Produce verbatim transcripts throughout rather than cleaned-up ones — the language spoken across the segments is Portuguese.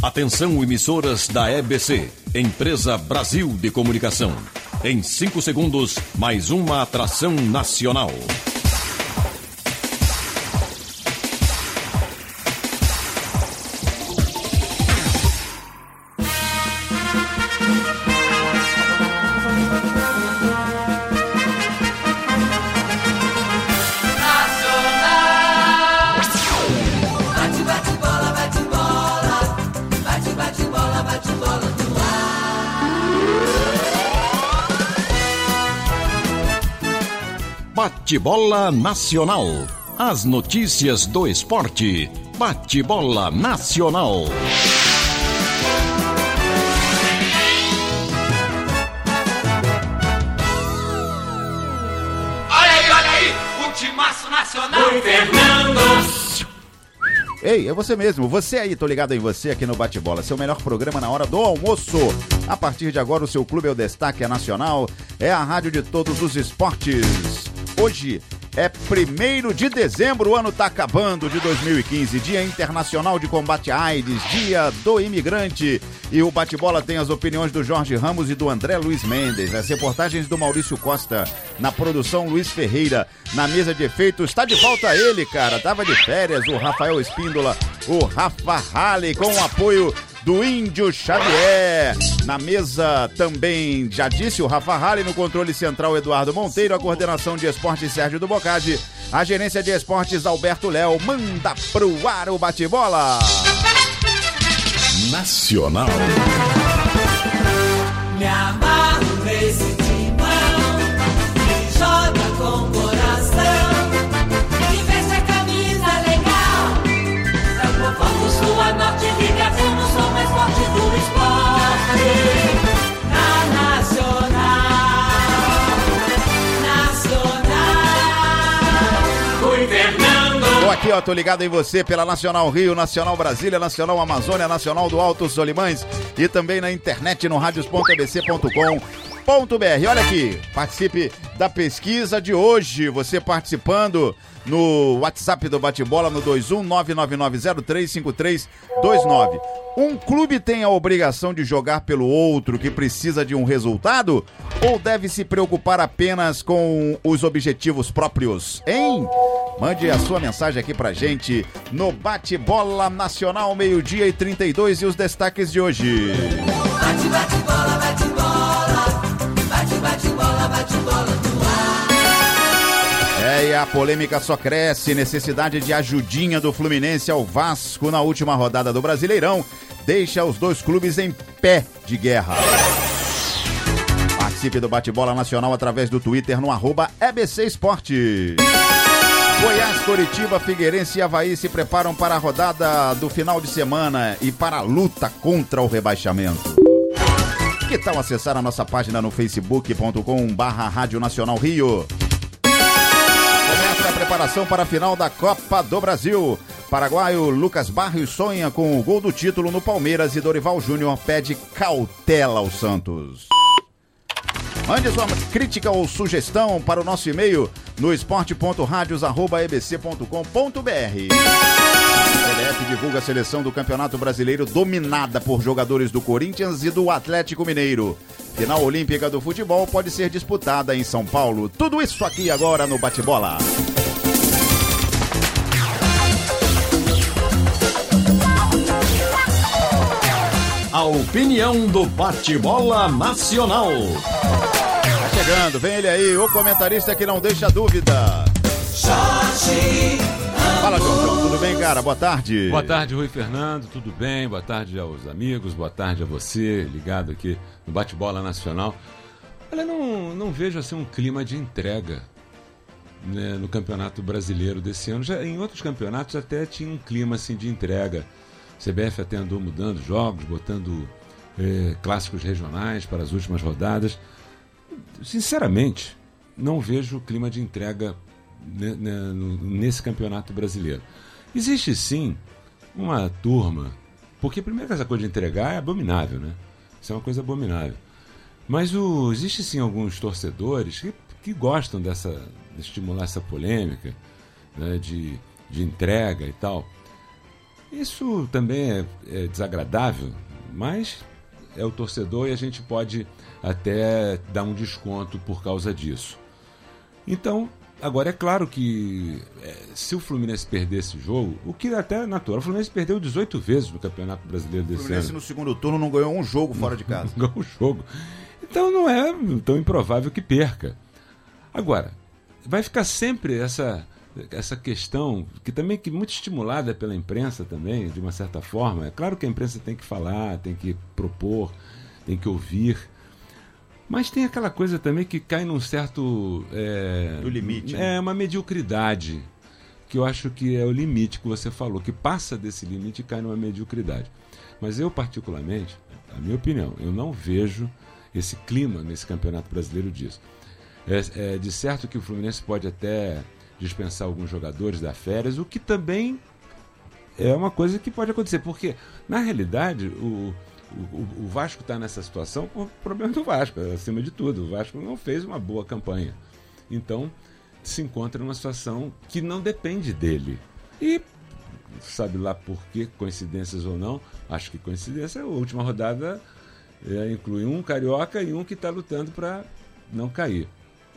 Atenção, emissoras da E B C, Empresa Brasil de Comunicação. Em cinco segundos, mais uma atração nacional. Bate-bola Nacional. As notícias do esporte. Bate-bola Nacional. Olha aí, olha aí, o timaço nacional. Oi, Fernando. Ei, é você mesmo, você aí, tô ligado em você aqui no Bate-Bola, seu melhor programa na hora do almoço. A partir de agora o seu clube é o Destaque é Nacional, é a rádio de todos os esportes. Hoje é primeiro de dezembro, o ano tá acabando, de dois mil e quinze, Dia Internacional de Combate à AIDS, Dia do Imigrante. E o Bate-Bola tem as opiniões do Jorge Ramos e do André Luiz Mendes, as reportagens do Maurício Costa, na produção Luiz Ferreira, na mesa de efeitos, tá de volta ele, cara, tava de férias, o Rafael Espíndola, o Rafa Halley, com o apoio do Índio Xavier. Na mesa também, já disse, o Rafa Halley, no controle central Eduardo Monteiro, a coordenação de esportes Sérgio do Bocage, a gerência de esportes Alberto Léo. Manda pro ar o Bate-Bola Nacional. Me amarro nesse timão, que joga com coração, que veste a camisa legal, é o povão do sul a norte, ligação no som mais forte do esporte. Na Nacional, Nacional. Oi, Fernando. Tô aqui, ó, tô ligado em você pela Nacional Rio, Nacional Brasília, Nacional Amazônia, Nacional do Alto Solimães e também na internet no radios ponto e b c ponto com ponto b r. Olha aqui, participe da pesquisa de hoje, você participando no WhatsApp do Bate-Bola no dois um nove nove nove zero três cinco três dois nove. Um clube tem a obrigação de jogar pelo outro que precisa de um resultado ou deve se preocupar apenas com os objetivos próprios, hein? Mande a sua mensagem aqui pra gente no Bate-Bola Nacional, meio-dia e trinta e dois, e os destaques de hoje. Bate, bate, bola, bate, bola, bate, bate, bola, bate, bola no ar. É, e a polêmica só cresce, necessidade de ajudinha do Fluminense ao Vasco na última rodada do Brasileirão deixa os dois clubes em pé de guerra. Participe do Bate-Bola Nacional através do Twitter no arroba E B C Esporte. Goiás, Coritiba, Figueirense e Avaí se preparam para a rodada do final de semana e para a luta contra o rebaixamento. Que tal acessar a nossa página no facebook ponto com barra Rádio Nacional Rio? Começa a preparação para a final da Copa do Brasil. Paraguaio Lucas Barrios sonha com o gol do título no Palmeiras e Dorival Júnior pede cautela ao Santos. Mande sua crítica ou sugestão para o nosso e-mail no esporte ponto radios arroba e b c ponto com ponto b r. C B F divulga a seleção do Campeonato Brasileiro dominada por jogadores do Corinthians e do Atlético Mineiro. Final olímpica do futebol pode ser disputada em São Paulo. Tudo isso aqui agora no Bate-Bola. A opinião do Bate-Bola Nacional. Tá chegando, vem ele aí, o comentarista que não deixa dúvida. Jorge Fala, Jorge, tudo bem, cara? Boa tarde. Boa tarde, Rui Fernando, tudo bem? Boa tarde aos amigos, boa tarde a você, ligado aqui no Bate-Bola Nacional. Olha, não, não vejo assim um clima de entrega, né, no Campeonato Brasileiro desse ano. Já, em outros campeonatos até tinha um clima assim de entrega. C B F até andou mudando jogos, botando eh, clássicos regionais para as últimas rodadas. Sinceramente, não vejo o clima de entrega né, né, nesse campeonato brasileiro. Existe sim uma turma, porque primeiro que essa coisa de entregar é abominável, né? Isso é uma coisa abominável. Mas o, existe sim alguns torcedores que, que gostam dessa, de estimular essa polêmica, né, de, de entrega e tal. Isso também é, é desagradável, mas é o torcedor e a gente pode até dar um desconto por causa disso. Então, agora é claro que é, se o Fluminense perder esse jogo, o que até é natural, o Fluminense perdeu dezoito vezes no Campeonato Brasileiro desse ano. O Fluminense no segundo turno não ganhou um jogo fora de casa. Não ganhou um jogo. Então não é tão improvável que perca. Agora, vai ficar sempre essa, essa questão, que também que muito estimulada pela imprensa também, de uma certa forma. É claro que a imprensa tem que falar, tem que propor, tem que ouvir. Mas tem aquela coisa também que cai num certo... É, do limite. Né? É uma mediocridade, que eu acho que é o limite que você falou, que passa desse limite e cai numa mediocridade. Mas eu, particularmente, a minha opinião, eu não vejo esse clima nesse Campeonato Brasileiro disso. É, é de certo que o Fluminense pode até dispensar alguns jogadores da férias, o que também é uma coisa que pode acontecer, porque, na realidade, o... O, o Vasco está nessa situação por problema do Vasco, acima de tudo. O Vasco não fez uma boa campanha. Então, se encontra numa situação que não depende dele. E, sabe lá por que, coincidências ou não, acho que coincidência, a última rodada é, inclui um carioca e um que está lutando para não cair.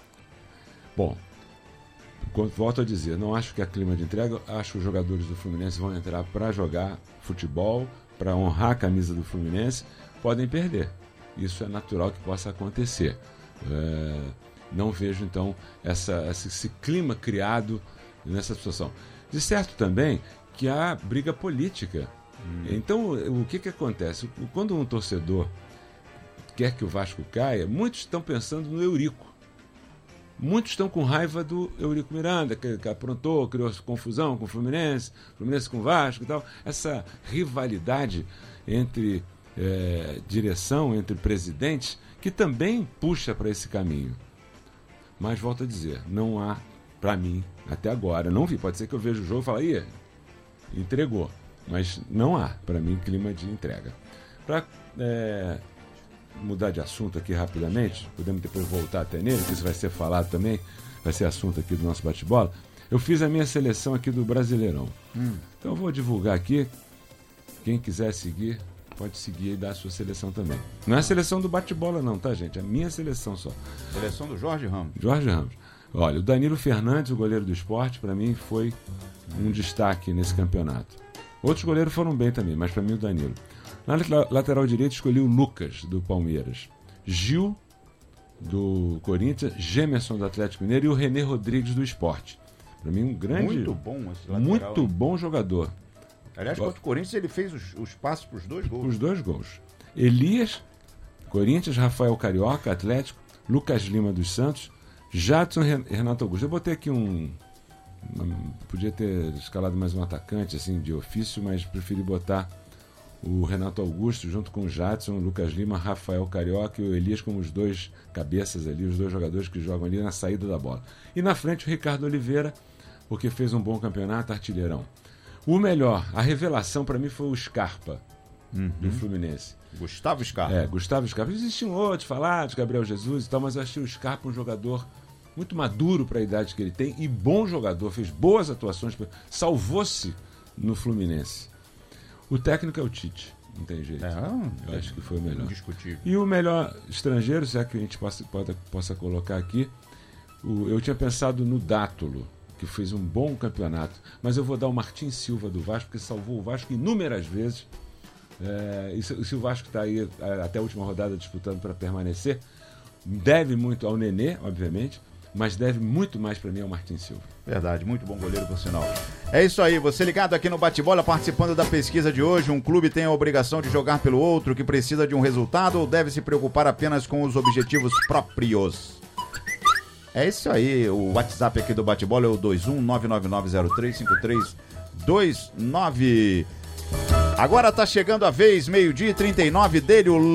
Bom, volto a dizer, não acho que há clima de entrega, acho que os jogadores do Fluminense vão entrar para jogar futebol, para honrar a camisa do Fluminense, podem perder. Isso é natural que possa acontecer. É, não vejo, então, essa, esse clima criado nessa situação. De certo também que há briga política. Hum. Então, o que, que acontece? Quando um torcedor quer que o Vasco caia, muitos estão pensando no Eurico. Muitos estão com raiva do Eurico Miranda, que, que aprontou, criou confusão com o Fluminense, Fluminense com o Vasco e tal. Essa rivalidade entre é, direção, entre presidentes, que também puxa para esse caminho. Mas, volto a dizer, não há, para mim, até agora, não vi, pode ser que eu veja o jogo e fale, ih, entregou. Mas não há, para mim, clima de entrega. Para... É, mudar de assunto aqui rapidamente, podemos depois voltar até nele, que isso vai ser falado também, vai ser assunto aqui do nosso bate-bola. Eu fiz a minha seleção aqui do Brasileirão. Hum. Então eu vou divulgar aqui. Quem quiser seguir, pode seguir e dar a sua seleção também. Não é a seleção do bate-bola não, tá, gente? É a minha seleção só. Seleção do Jorge Ramos. Jorge Ramos. Olha, o Danilo Fernandes, o goleiro do Sport, para mim foi um destaque nesse campeonato. Outros goleiros foram bem também, mas para mim o Danilo. Na lateral direita escolhi o Lucas, do Palmeiras, Gil, do Corinthians, Gemerson, do Atlético Mineiro e o René Rodrigues, do Sport. Para mim um grande... Muito bom esse lateral. Muito hein? bom jogador. Aliás, contra o Corinthians ele fez os, os passos para os dois gols. Os dois gols. Elias, Corinthians, Rafael Carioca, Atlético, Lucas Lima dos Santos, Jadson e Renato Augusto. Eu botei aqui um... Uma, podia ter escalado mais um atacante assim de ofício, mas preferi botar o Renato Augusto junto com o Jadson, o Lucas Lima, Rafael Carioca e o Elias como os dois cabeças ali, os dois jogadores que jogam ali na saída da bola. E na frente o Ricardo Oliveira, porque fez um bom campeonato, artilheirão. O melhor, a revelação para mim foi o Scarpa, uhum. do Fluminense. Gustavo Scarpa. É, Gustavo Scarpa. Existiam outros falados, Gabriel Jesus e tal, mas eu achei o Scarpa um jogador muito maduro para a idade que ele tem e bom jogador, fez boas atuações, salvou-se no Fluminense. O técnico é o Tite, não tem jeito. É, eu acho que foi o melhor. Indiscutível. E o melhor estrangeiro, se é que a gente possa, possa, possa colocar aqui, o, eu tinha pensado no Dátulo, que fez um bom campeonato, mas eu vou dar o Martim Silva do Vasco, que salvou o Vasco inúmeras vezes. É, e se, se o Vasco está aí até a última rodada disputando para permanecer, deve muito ao Nenê, obviamente, mas deve muito mais para mim ao Martim Silva. Verdade, muito bom goleiro por sinal. É isso aí, você ligado aqui no Bate-Bola, participando da pesquisa de hoje. Um clube tem a obrigação de jogar pelo outro, que precisa de um resultado, ou deve se preocupar apenas com os objetivos próprios? É isso aí, o WhatsApp aqui do Bate-Bola é o dois um nove nove nove zero três cinco três dois nove. Agora tá chegando a vez, meio-dia e trinta e nove, dele, o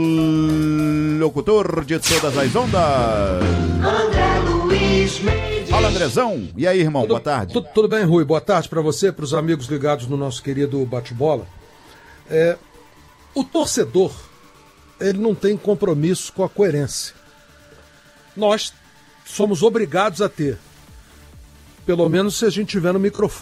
locutor de todas as ondas. André Luiz Mendes. Fala, Andrezão. E aí, irmão, tudo, boa tarde. Tudo, tudo bem, Rui? Boa tarde para você, para os amigos ligados no nosso querido Bate-Bola. É, o torcedor, ele não tem compromisso com a coerência. Nós somos obrigados a ter, pelo menos se a gente tiver no microfone.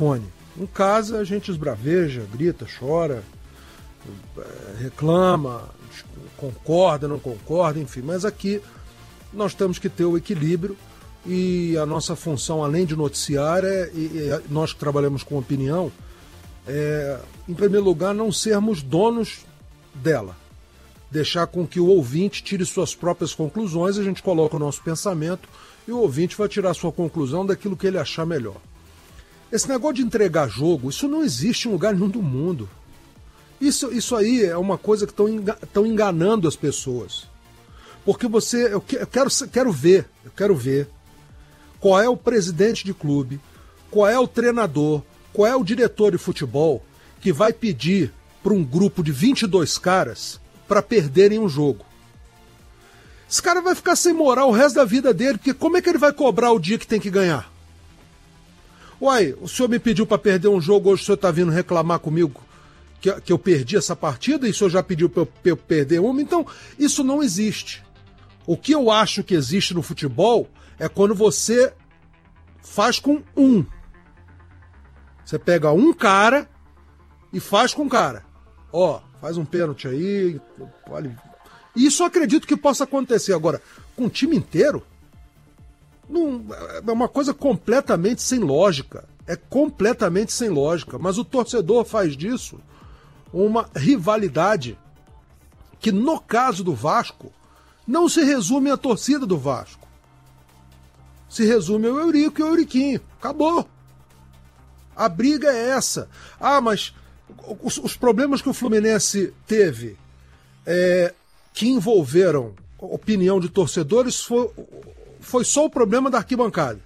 Em casa a gente esbraveja, grita, chora, reclama, concorda, não concorda, enfim. Mas aqui nós temos que ter o equilíbrio e a nossa função, além de noticiar, é, e, e nós que trabalhamos com opinião, é, em primeiro lugar, não sermos donos dela. Deixar com que o ouvinte tire suas próprias conclusões, a gente coloca o nosso pensamento e o ouvinte vai tirar sua conclusão daquilo que ele achar melhor. Esse negócio de entregar jogo, isso não existe em lugar nenhum do mundo. Isso, isso aí é uma coisa que estão enganando as pessoas. Porque você, eu quero, quero ver, eu quero ver qual é o presidente de clube, qual é o treinador, qual é o diretor de futebol que vai pedir para um grupo de vinte e dois caras para perderem um jogo. Esse cara vai ficar sem moral o resto da vida dele, porque como é que ele vai cobrar o dia que tem que ganhar? Uai, o senhor me pediu para perder um jogo, hoje o senhor está vindo reclamar comigo que, que eu perdi essa partida e o senhor já pediu para eu, eu perder uma? Então, isso não existe. O que eu acho que existe no futebol é quando você faz com um. Você pega um cara e faz com um cara. Ó, faz um pênalti aí. Olha. Isso eu acredito que possa acontecer. Agora, com o time inteiro, não, é uma coisa completamente sem lógica. É completamente sem lógica. Mas o torcedor faz disso uma rivalidade que, no caso do Vasco, não se resume à torcida do Vasco. Se resume ao Eurico e ao Euriquinho. Acabou. A briga é essa. Ah, mas os, os problemas que o Fluminense teve é, que envolveram opinião de torcedores foi, foi só o problema da arquibancada.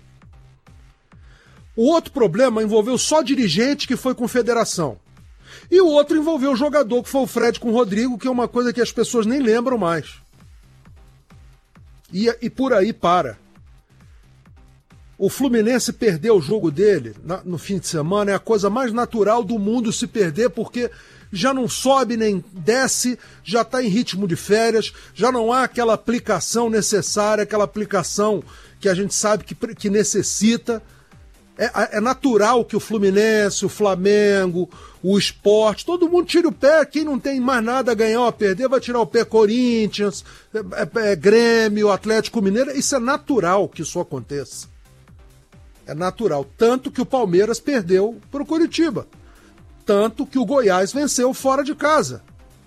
O outro problema envolveu só dirigente, que foi com federação. E o outro envolveu o jogador, que foi o Fred com o Rodrigo, que é uma coisa que as pessoas nem lembram mais. E, e por aí para. O Fluminense perdeu o jogo dele na, no fim de semana, é a coisa mais natural do mundo se perder, porque já não sobe nem desce, já está em ritmo de férias, já não há aquela aplicação necessária, aquela aplicação que a gente sabe que, que necessita. É, é natural que o Fluminense, o Flamengo, o Sport, todo mundo tire o pé. Quem não tem mais nada a ganhar ou a perder vai tirar o pé. Corinthians, é, é, é, Grêmio, Atlético Mineiro. Isso é natural que isso aconteça. É natural. Tanto que o Palmeiras perdeu para o Coritiba. Tanto que o Goiás venceu fora de casa.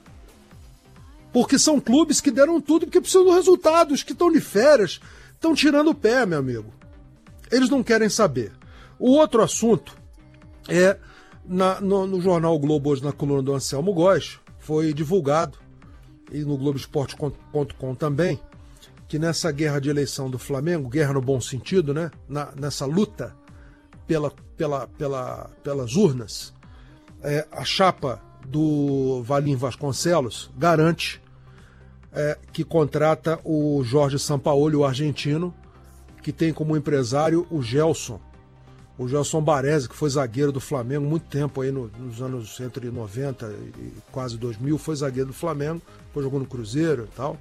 Porque são clubes que deram tudo porque precisam de resultados, que estão de férias, estão tirando o pé, meu amigo. Eles não querem saber. O outro assunto é, na, no, no jornal o Globo, hoje na coluna do Anselmo Góes, foi divulgado, e no globo esporte ponto com também, que nessa guerra de eleição do Flamengo, guerra no bom sentido, né? Na, nessa luta pela, pela, pela, pelas urnas, é, a chapa do Valim Vasconcelos garante é, que contrata o Jorge Sampaoli, o argentino, que tem como empresário o Gelson, o Gelson Baresi, que foi zagueiro do Flamengo muito tempo, aí no, nos anos entre noventa e quase dois mil, foi zagueiro do Flamengo, depois jogou no Cruzeiro e tal.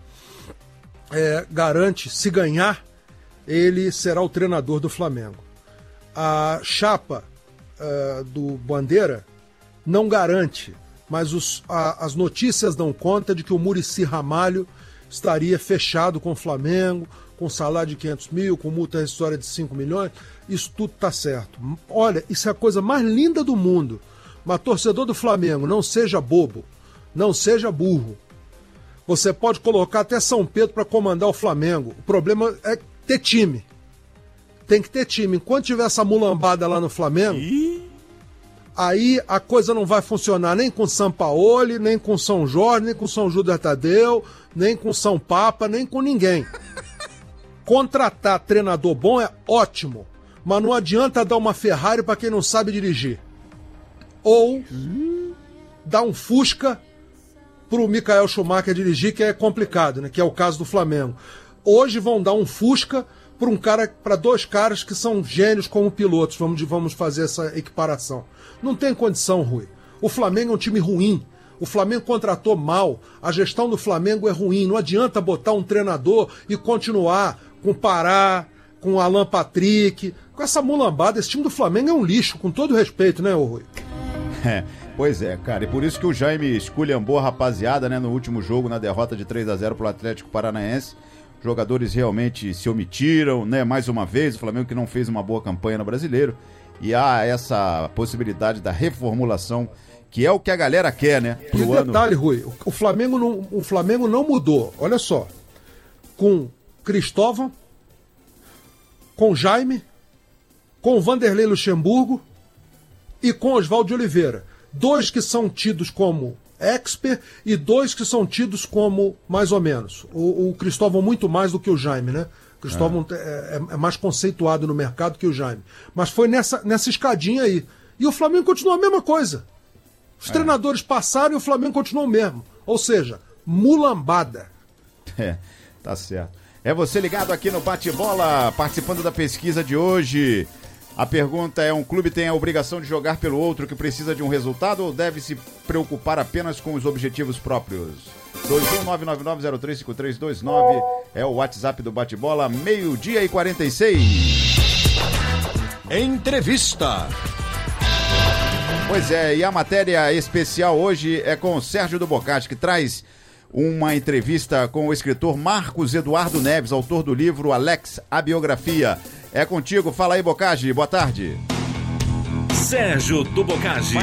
É, garante, se ganhar, ele será o treinador do Flamengo. A chapa uh, do Bandeira não garante, mas os, a, as notícias dão conta de que o Muricy Ramalho estaria fechado com o Flamengo, com salário de quinhentos mil, com multa rescisória de cinco milhões, isso tudo tá certo. Olha, isso é a coisa mais linda do mundo. Mas torcedor do Flamengo, não seja bobo, não seja burro. Você pode colocar até São Pedro para comandar o Flamengo. O problema é ter time. Tem que ter time. Enquanto tiver essa mulambada lá no Flamengo, e... aí a coisa não vai funcionar nem com Sampaoli, nem com São Jorge, nem com São Judas Tadeu, nem com São Papa, nem com ninguém. Contratar treinador bom é ótimo, mas não adianta dar uma Ferrari para quem não sabe dirigir. Ou dar um Fusca para o Michael Schumacher dirigir, que é complicado, né? Que é o caso do Flamengo. Hoje vão dar um Fusca para um cara, para dois caras que são gênios como pilotos. Vamos, vamos fazer essa equiparação. Não tem condição, Rui. O Flamengo é um time ruim. O Flamengo contratou mal. A gestão do Flamengo é ruim. Não adianta botar um treinador e continuar com o Pará, com o Alan Patrick. com essa mulambada, esse time do Flamengo é um lixo, com todo respeito, né, ô Rui? É, pois é, cara, e por isso que o Jaime esculhambou a rapaziada, né, no último jogo, na derrota de três a zero pro Atlético Paranaense. Jogadores realmente se omitiram, né, mais uma vez, o Flamengo que não fez uma boa campanha no Brasileiro, e há essa possibilidade da reformulação, que é o que a galera quer, né? E o detalhe, ano... Rui, o Flamengo, não, o Flamengo não mudou, olha só, com Cristóvão, com Jaime, com Vanderlei Luxemburgo e com Oswaldo de Oliveira. Dois que são tidos como expert e dois que são tidos como mais ou menos. O, o Cristóvão muito mais do que o Jaime, né? O Cristóvão é. É, é mais conceituado no mercado que o Jaime. Mas foi nessa, nessa escadinha aí. E o Flamengo continua a mesma coisa. Os é. treinadores passaram e o Flamengo continuou o mesmo. Ou seja, mulambada. É, tá certo. É você ligado aqui no Bate-Bola, participando da pesquisa de hoje. A pergunta é: um clube tem a obrigação de jogar pelo outro que precisa de um resultado ou deve se preocupar apenas com os objetivos próprios? dois um nove nove nove zero três cinco três dois nove é o WhatsApp do Bate-Bola, meio-dia e quarenta e seis. Entrevista. Pois é, e a matéria especial hoje é com o Sérgio do Boccaccio, que traz uma entrevista com o escritor Marcos Eduardo Neves, autor do livro Alex, a Biografia. É contigo, fala aí, Boccaccio, boa tarde. Sérgio do Boccaccio.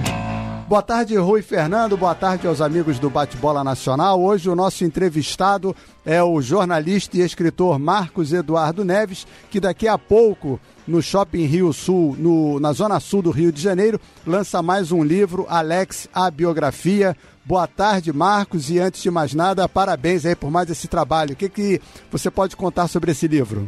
Boa tarde, Rui Fernando, boa tarde aos amigos do Bate-Bola Nacional. Hoje o nosso entrevistado é o jornalista e escritor Marcos Eduardo Neves, que daqui a pouco, no Shopping Rio Sul, no, na zona sul do Rio de Janeiro, lança mais um livro, Alex, a Biografia. Boa tarde, Marcos, e antes de mais nada, parabéns aí por mais esse trabalho. O que, que você pode contar sobre esse livro?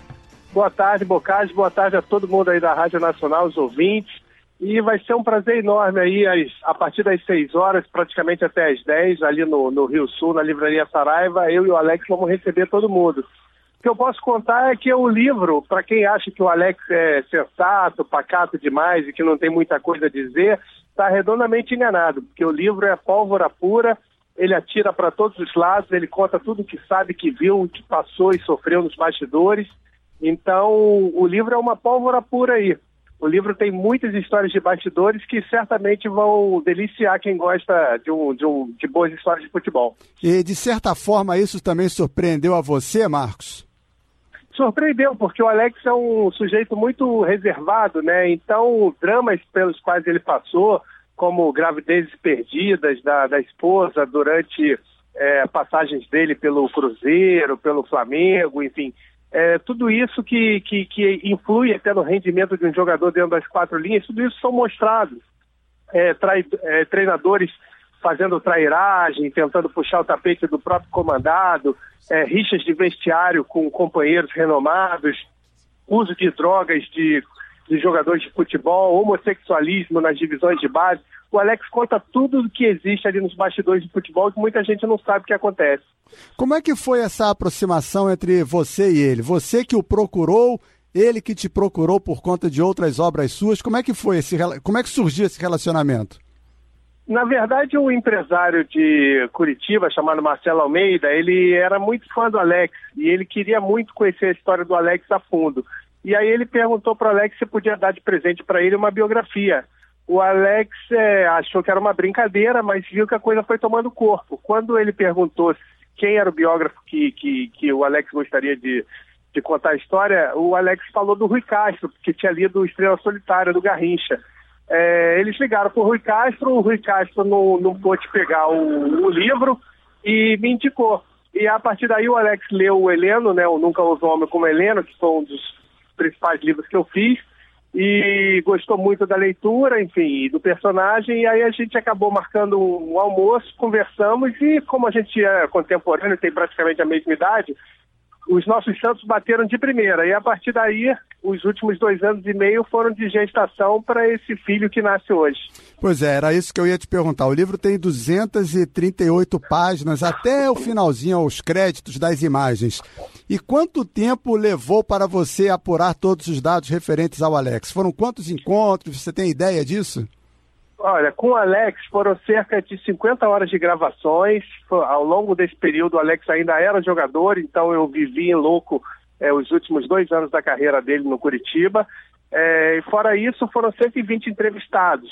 Boa tarde, Boccaccio, boa tarde a todo mundo aí da Rádio Nacional, os ouvintes. E vai ser um prazer enorme aí, as, a partir das seis horas, praticamente até as dez, ali no, no Rio Sul, na Livraria Saraiva, eu e o Alex vamos receber todo mundo. O que eu posso contar é que o livro, para quem acha que o Alex é sensato, pacato demais e que não tem muita coisa a dizer, está redondamente enganado, porque o livro é pólvora pura, ele atira para todos os lados, ele conta tudo que sabe, que viu, que passou e sofreu nos bastidores. Então, o livro é uma pólvora pura aí. O livro tem muitas histórias de bastidores que certamente vão deliciar quem gosta de, um, de, um, de boas histórias de futebol. E, de certa forma, isso também surpreendeu a você, Marcos? Surpreendeu, porque o Alex é um sujeito muito reservado, né? Então, dramas pelos quais ele passou, como gravidezes perdidas da, da esposa durante é, passagens dele pelo Cruzeiro, pelo Flamengo, enfim... É, tudo isso que, que, que influi até no rendimento de um jogador dentro das quatro linhas, tudo isso são mostrados. É, trai, é, treinadores fazendo trairagem, tentando puxar o tapete do próprio comandado, é, rixas de vestiário com companheiros renomados, uso de drogas de, de jogadores de futebol, homossexualismo nas divisões de base. O Alex conta tudo o que existe ali nos bastidores de futebol que muita gente não sabe o que acontece. Como é que foi essa aproximação entre você e ele? Você que o procurou, ele que te procurou por conta de outras obras suas. Como é que foi esse, como é que surgiu esse relacionamento? Na verdade, um empresário de Curitiba chamado Marcelo Almeida, ele era muito fã do Alex e ele queria muito conhecer a história do Alex a fundo. E aí ele perguntou para o Alex se podia dar de presente para ele uma biografia. O Alex é, achou que era uma brincadeira, mas viu que a coisa foi tomando corpo. Quando ele perguntou quem era o biógrafo que, que, que o Alex gostaria de, de contar a história, o Alex falou do Rui Castro, que tinha lido Estrela Solitária, do Garrincha. É, eles ligaram para o Rui Castro, o Rui Castro não, não pôde pegar o, o livro e me indicou. E a partir daí o Alex leu o Heleno, né, o Nunca Houve um Homem como Heleno, que foi um dos principais livros que eu fiz, e gostou muito da leitura, enfim, do personagem, e aí a gente acabou marcando um almoço, conversamos, e como a gente é contemporâneo, tem praticamente a mesma idade, os nossos santos bateram de primeira, e a partir daí, os últimos dois anos e meio foram de gestação para esse filho que nasce hoje. Pois é, era isso que eu ia te perguntar. O livro tem duzentas e trinta e oito páginas, até o finalzinho, os créditos das imagens. E quanto tempo levou para você apurar todos os dados referentes ao Alex? Foram quantos encontros? Você tem ideia disso? Olha, com o Alex foram cerca de cinquenta horas de gravações. Ao longo desse período o Alex ainda era jogador, então eu vivi em louco é, os últimos dois anos da carreira dele no Curitiba. É, e fora isso, foram cento e vinte entrevistados,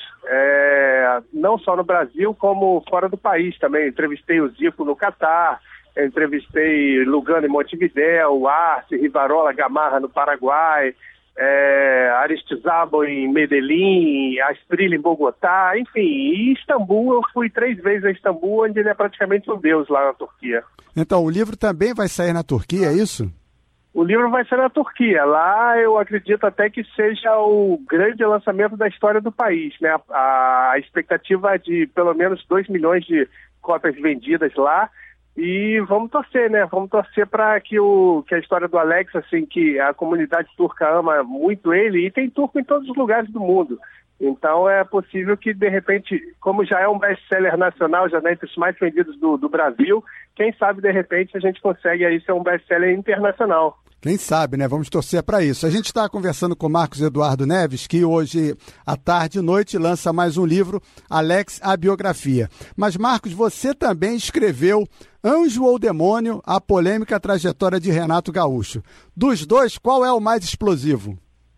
é, não só no Brasil, como fora do país também. Entrevistei o Zico no Catar, entrevistei Lugano em Montevidéu, Arce, Rivarola, Gamarra no Paraguai, é, Aristizábal em Medellín, Asprilla em Bogotá, enfim. E Istambul, eu fui três vezes a Istambul, onde ele é praticamente um deus lá na Turquia. Então, o livro também vai sair na Turquia, é isso? O livro vai ser na Turquia. Lá eu acredito até que seja o grande lançamento da história do país, né? A, a expectativa é de pelo menos dois milhões de cópias vendidas lá. E vamos torcer, né? Vamos torcer para que, o, que a história do Alex, assim, que a comunidade turca ama muito ele, e tem turco em todos os lugares do mundo. Então é possível que, de repente, como já é um best-seller nacional, já é entre os mais vendidos do, do Brasil, quem sabe, de repente, a gente consegue aí ser um best-seller internacional. Quem sabe, né? Vamos torcer para isso. A gente está conversando com o Marcos Eduardo Neves, que hoje, à tarde e noite, lança mais um livro, Alex, a Biografia. Mas, Marcos, você também escreveu Anjo ou Demônio, a polêmica trajetória de Renato Gaúcho. Dos dois, qual é o mais explosivo?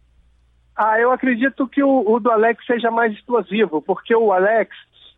Ah, eu acredito que o, o do Alex seja mais explosivo, porque o Alex,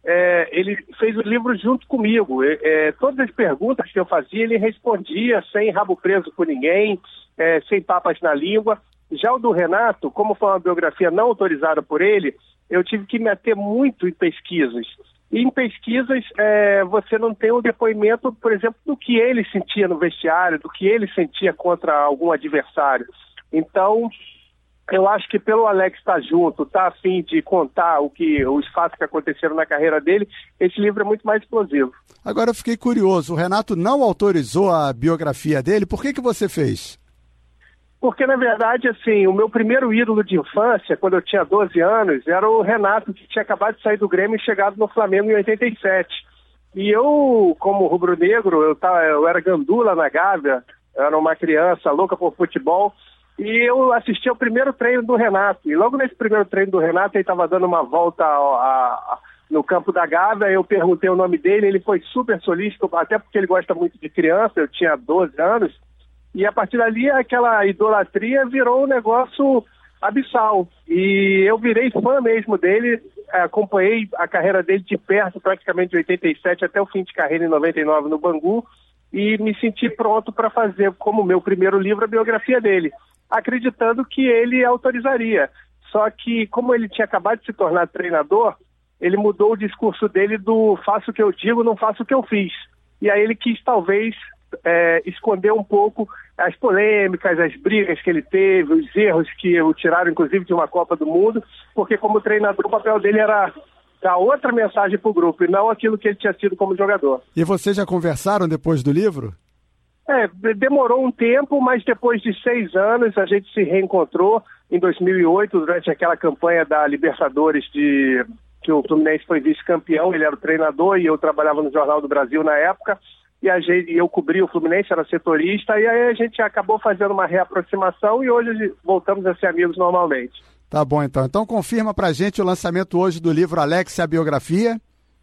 é, ele fez o livro junto comigo. É, é, todas as perguntas que eu fazia, ele respondia sem rabo preso por ninguém, é, sem papas na língua. Já o do Renato, como foi uma biografia não autorizada por ele, eu tive que me ater muito em pesquisas. E em pesquisas, é, você não tem um depoimento, por exemplo, do que ele sentia no vestiário, do que ele sentia contra algum adversário. Então, eu acho que pelo Alex estar junto, estar a fim de contar o que, os fatos que aconteceram na carreira dele, esse livro é muito mais explosivo. Agora eu fiquei curioso, o Renato não autorizou a biografia dele, por que que você fez? Porque, na verdade, assim, o meu primeiro ídolo de infância, quando eu tinha doze anos, era o Renato, que tinha acabado de sair do Grêmio e chegado no Flamengo em oitenta e sete. E eu, como rubro-negro, eu, tava, eu era gandula na Gávea, era uma criança louca por futebol, e eu assisti ao primeiro treino do Renato. E logo nesse primeiro treino do Renato, ele estava dando uma volta a, a, no campo da Gávea, eu perguntei o nome dele, ele foi super solícito, até porque ele gosta muito de criança, eu tinha doze anos, e a partir dali aquela idolatria virou um negócio abissal. E eu virei fã mesmo dele, acompanhei a carreira dele de perto, praticamente de oitenta e sete até o fim de carreira em noventa e nove no Bangu, e me senti pronto para fazer como meu primeiro livro a biografia dele, acreditando que ele autorizaria. Só que, como ele tinha acabado de se tornar treinador, ele mudou o discurso dele do faço o que eu digo, não faço o que eu fiz. E aí ele quis, talvez, é, esconder um pouco as polêmicas, as brigas que ele teve, os erros que o tiraram, inclusive, de uma Copa do Mundo, porque como treinador o papel dele era dar outra mensagem para o grupo, e não aquilo que ele tinha sido como jogador. E vocês já conversaram depois do livro? É, demorou um tempo, mas depois de seis anos a gente se reencontrou em dois mil e oito, durante aquela campanha da Libertadores, de que o Fluminense foi vice-campeão, ele era o treinador e eu trabalhava no Jornal do Brasil na época, e a gente, eu cobri o Fluminense, era setorista, e aí a gente acabou fazendo uma reaproximação e hoje voltamos a ser amigos normalmente. Tá bom, então. Então confirma pra gente o lançamento hoje do livro Alex, a Biografia.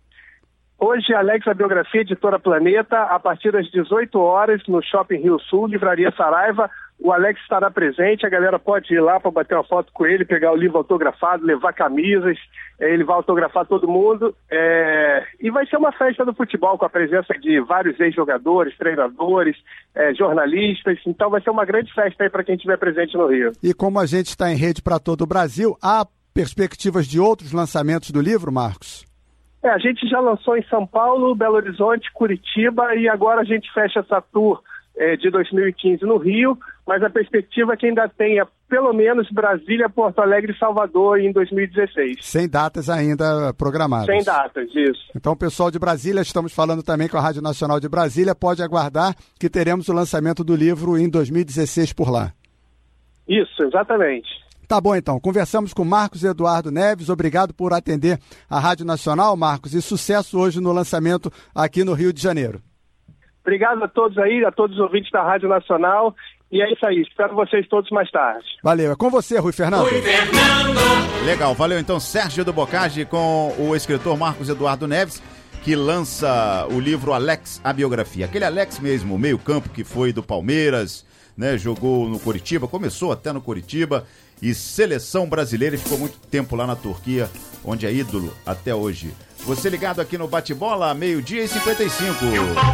Hoje, Alex, a Biografia, Editora Planeta, a partir das dezoito horas, no Shopping Rio Sul, Livraria Saraiva. O Alex estará presente, a galera pode ir lá para bater uma foto com ele, pegar o livro autografado, levar camisas, ele vai autografar todo mundo. É... E vai ser uma festa do futebol, com a presença de vários ex-jogadores, treinadores, é, jornalistas. Então vai ser uma grande festa aí para quem estiver presente no Rio. E como a gente está em rede para todo o Brasil, há perspectivas de outros lançamentos do livro, Marcos? É, a gente já lançou em São Paulo, Belo Horizonte, Curitiba, e agora a gente fecha essa tour é, de dois mil e quinze no Rio, mas a perspectiva é que ainda tenha pelo menos Brasília, Porto Alegre e Salvador em dois mil e dezesseis. Sem datas ainda programadas. Sem datas, isso. Então, pessoal de Brasília, estamos falando também com a Rádio Nacional de Brasília, pode aguardar que teremos o lançamento do livro em dois mil e dezesseis por lá. Isso, exatamente. Tá bom, então. Conversamos com Marcos Eduardo Neves. Obrigado por atender a Rádio Nacional, Marcos, e sucesso hoje no lançamento aqui no Rio de Janeiro. Obrigado a todos aí, a todos os ouvintes da Rádio Nacional. E é isso aí. Espero vocês todos mais tarde. Valeu. É com você, Rui Fernando. Rui Fernando. Legal. Valeu, então, Sérgio do Boccagi com o escritor Marcos Eduardo Neves, que lança o livro Alex, a Biografia. Aquele Alex mesmo, o meio-campo que foi do Palmeiras, né? Jogou no Coritiba, começou até no Coritiba, e seleção brasileira, e ficou muito tempo lá na Turquia, onde é ídolo até hoje. Você ligado aqui no Bate-Bola, meio-dia e cinquenta e cinco.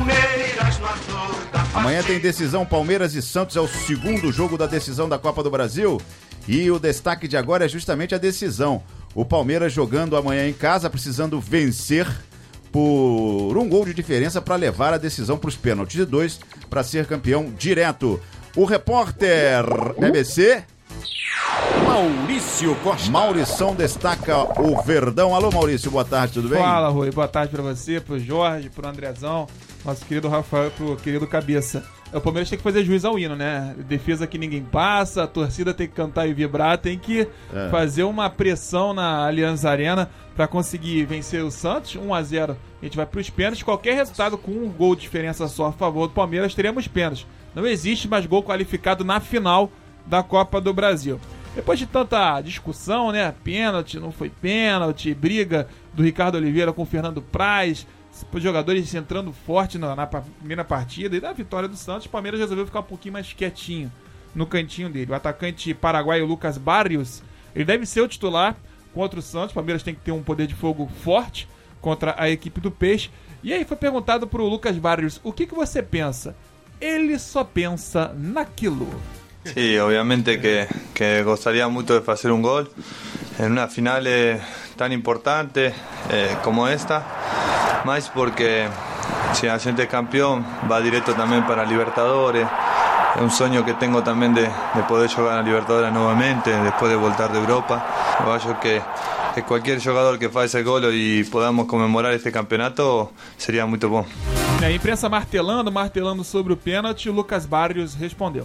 Amanhã tem decisão Palmeiras e Santos, é o segundo jogo da decisão da Copa do Brasil. E o destaque de agora é justamente a decisão. O Palmeiras jogando amanhã em casa, precisando vencer por um gol de diferença para levar a decisão para os pênaltis e dois para ser campeão direto. O repórter B B C... Maurício Costa. Maurição destaca o Verdão. Alô, Maurício, boa tarde, tudo bem? Fala, Rui, boa tarde pra você, pro Jorge, pro Andrezão, nosso querido Rafael, pro querido Cabeça. O Palmeiras tem que fazer juiz ao hino, né? Defesa que ninguém passa, a torcida tem que cantar e vibrar, tem que é. fazer uma pressão na Allianz Arena pra conseguir vencer o Santos, um a zero. A gente vai pros pênaltis, qualquer resultado com um gol de diferença só a favor do Palmeiras, teremos pênaltis. Não existe mais gol qualificado na final da Copa do Brasil. Depois de tanta discussão, né? Pênalti, não foi pênalti, briga do Ricardo Oliveira com o Fernando Praz, os jogadores entrando forte na, na primeira partida, e da vitória do Santos, o Palmeiras resolveu ficar um pouquinho mais quietinho no cantinho dele. O atacante paraguaio Lucas Barrios, ele deve ser o titular contra o Santos. O Palmeiras tem que ter um poder de fogo forte contra a equipe do Peixe. E aí foi perguntado pro Lucas Barrios, o que, que você pensa? Ele só pensa naquilo. Sí, obviamente que, que gostaría mucho de hacer un gol en una final eh, tan importante eh, como esta, más porque si a gente es campeón va directo también para Libertadores. Es un sueño que tengo también de, de poder jugar a Libertadores nuevamente después de voltar de Europa. Yo que, que cualquier jugador que haga ese gol y podamos conmemorar este campeonato sería muy bom. A imprensa martelando, martelando sobre o pênalti, o Lucas Barrios respondeu.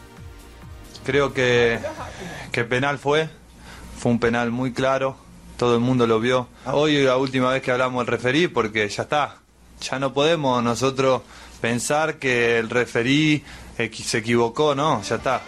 Creo que, que penal fue, fue un penal muy claro, todo el mundo lo vio. Hoy es la última vez que hablamos del referí porque ya está, ya no podemos nosotros pensar que el referí se equivocou, não, já tá.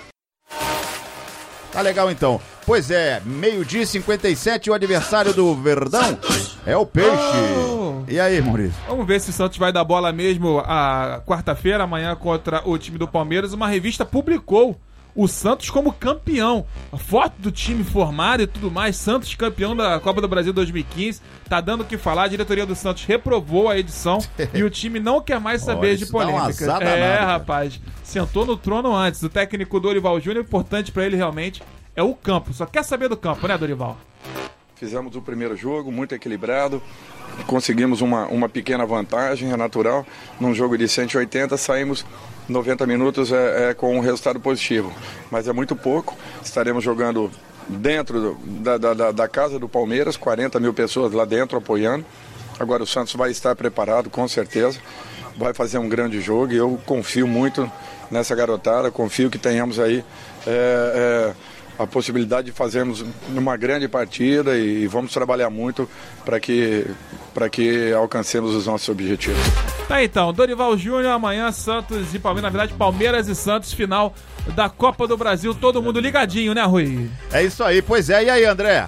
Tá legal então. Pois é, meio-dia e cinquenta e sete, o adversário do Verdão é o Peixe. Oh. E aí, Maurício? Vamos ver se o Santos vai dar bola mesmo a quarta-feira, amanhã contra o time do Palmeiras. Uma revista publicou o Santos como campeão. A foto do time formado e tudo mais. Santos campeão da Copa do Brasil dois mil e quinze. Tá dando o que falar. A diretoria do Santos reprovou a edição e o time não quer mais saber. Olha, de polêmica. É, nada, rapaz. Sentou no trono antes. O técnico Dorival Júnior, importante pra ele realmente é o campo. Só quer saber do campo, né, Dorival? Fizemos o primeiro jogo muito equilibrado. Conseguimos uma, uma pequena vantagem, é natural. Num jogo de cento e oitenta, saímos noventa minutos é, é, com um resultado positivo. Mas é muito pouco. Estaremos jogando dentro da, da, da casa do Palmeiras, quarenta mil pessoas lá dentro apoiando. Agora o Santos vai estar preparado, com certeza. Vai fazer um grande jogo e eu confio muito nessa garotada. Confio que tenhamos aí é, é, a possibilidade de fazermos uma grande partida e vamos trabalhar muito para que, para que alcancemos os nossos objetivos. Tá então, Dorival Júnior, amanhã Santos e Palmeiras, na verdade Palmeiras e Santos, final da Copa do Brasil, todo mundo ligadinho, né, Rui? É isso aí, pois é, e aí, André?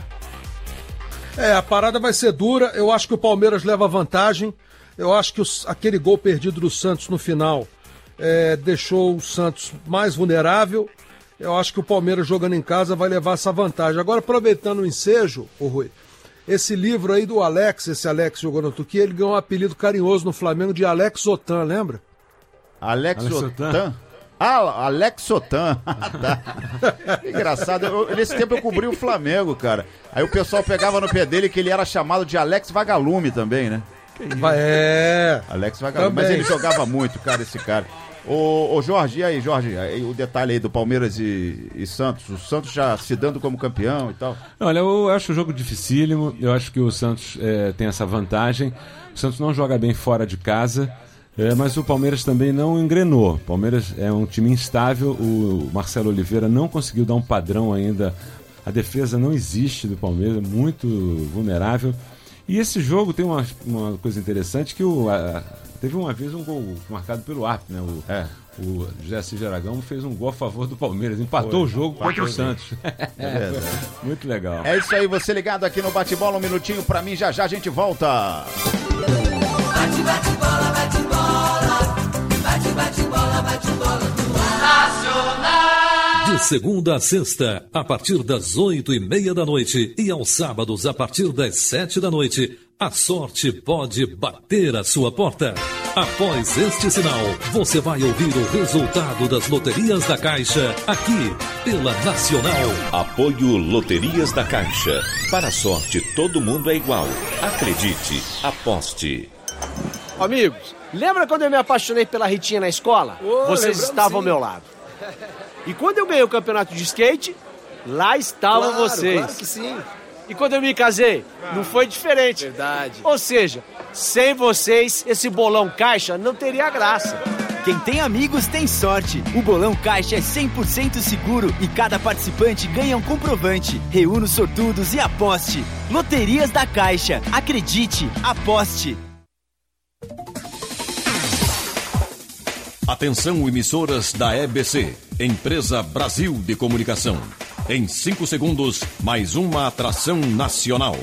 É, a parada vai ser dura, eu acho que o Palmeiras leva vantagem, eu acho que os, aquele gol perdido do Santos no final é, deixou o Santos mais vulnerável, eu acho que o Palmeiras jogando em casa vai levar essa vantagem. Agora, aproveitando o ensejo, ô Rui, esse livro aí do Alex, esse Alex jogou no Turquia, ele ganhou um apelido carinhoso no Flamengo de Alex Otan, lembra? Alex, Alex Otan? Otan? Ah, Alex Otan. Tá. Engraçado, eu, nesse tempo eu cobri o Flamengo, cara. Aí o pessoal pegava no pé dele que ele era chamado de Alex Vagalume também, né? É. Alex Vagalume, também. Mas ele jogava muito, cara, esse cara. Ô, ô Jorge, e aí, Jorge, aí, o detalhe aí do Palmeiras e, e Santos, o Santos já se dando como campeão e tal. Olha, eu acho o jogo dificílimo, eu acho que o Santos é, tem essa vantagem, o Santos não joga bem fora de casa, é, mas o Palmeiras também não engrenou. O Palmeiras é um time instável, o Marcelo Oliveira não conseguiu dar um padrão ainda, a defesa não existe do Palmeiras, muito vulnerável. E esse jogo tem uma, uma coisa interessante, que o, a, teve uma vez um gol marcado pelo árbitro, né? O, é. o José Cid Aragão fez um gol a favor do Palmeiras, empatou Foi. o jogo Empatou contra o Santos. É, muito legal. É isso aí, você ligado aqui no Bate-Bola, um minutinho pra mim, já já a gente volta. Bate, bate, bola, bate, bola. Bate, bate, bola, bate, bola no ar. Nacional. De segunda a sexta, a partir das oito e meia da noite e aos sábados a partir das sete da noite, a sorte pode bater a sua porta. Após este sinal, você vai ouvir o resultado das loterias da Caixa aqui pela Nacional. Apoio Loterias da Caixa. Para a sorte, todo mundo é igual. Acredite, aposte. Amigos, lembra quando eu me apaixonei pela Ritinha na escola? Oh, Vocês estavam sim. ao meu lado. E quando eu ganhei o campeonato de skate, lá estavam Claro, vocês. claro que sim. E quando eu me casei, não foi diferente. Verdade. Ou seja, sem vocês, esse bolão Caixa não teria graça. Quem tem amigos tem sorte. O Bolão Caixa é cem por cento seguro e cada participante ganha um comprovante. Reúna os sortudos e aposte. Loterias da Caixa. Acredite, aposte. Atenção, emissoras da E B C, Empresa Brasil de Comunicação. Em cinco segundos, mais uma atração nacional.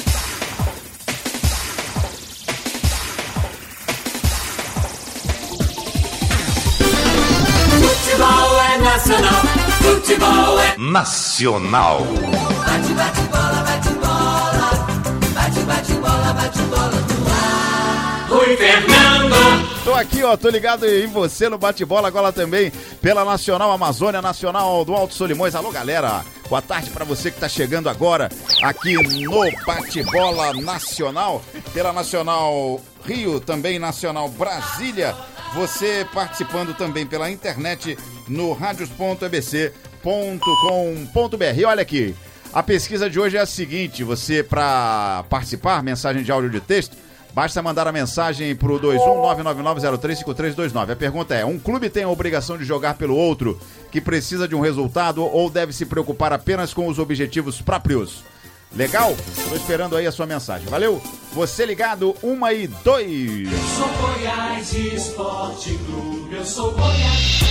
Futebol é nacional, futebol é Nacional. bate, bate bola, bate bola, bate, bate bola, bate bola no ar. Rui Fernando. Tô aqui, ó, tô ligado em você no bate-bola agora também pela Nacional Amazônia, Nacional do Alto Solimões. Alô, galera, boa tarde pra você que tá chegando agora aqui no bate-bola nacional, pela Nacional Rio, também Nacional Brasília. Você participando também pela internet no radios ponto e b c ponto com ponto b r. E olha aqui, a pesquisa de hoje é a seguinte: você, para participar, mensagem de áudio de texto, basta mandar a mensagem pro dois um nove nove nove zero três cinco três dois nove. A pergunta é: um clube tem a obrigação de jogar pelo outro que precisa de um resultado ou deve se preocupar apenas com os objetivos próprios? Legal? Estou esperando aí a sua mensagem. Valeu? Você ligado, uma e dois. Eu sou Goiás Esporte Clube, eu sou Goiás.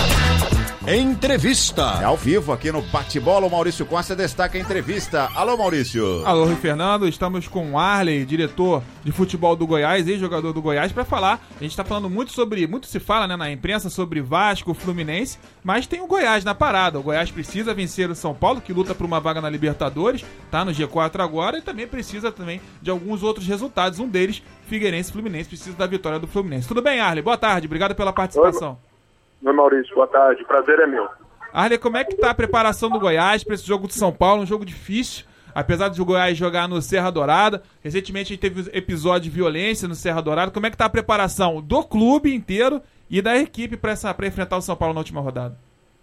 Entrevista. É ao vivo aqui no Bate-Bola. O Maurício Costa destaca a entrevista. Alô, Maurício. Alô, Rui Fernando. Estamos com o Arley, diretor de futebol do Goiás, ex-jogador do Goiás, para falar. A gente está falando muito sobre, muito se fala, né, na imprensa sobre Vasco, Fluminense, mas tem o Goiás na parada. O Goiás precisa vencer o São Paulo, que luta por uma vaga na Libertadores, tá no G quatro agora, e também precisa também de alguns outros resultados. Um deles, Figueirense e Fluminense, precisa da vitória do Fluminense. Tudo bem, Arley? Boa tarde. Obrigado pela participação. Oi, Maurício, boa tarde, prazer é meu. Arley, como é que tá a preparação do Goiás para esse jogo de São Paulo? Um jogo difícil, apesar de o Goiás jogar no Serra Dourada. Recentemente a gente teve episódio de violência no Serra Dourada. Como é que tá a preparação do clube inteiro e da equipe para enfrentar o São Paulo na última rodada?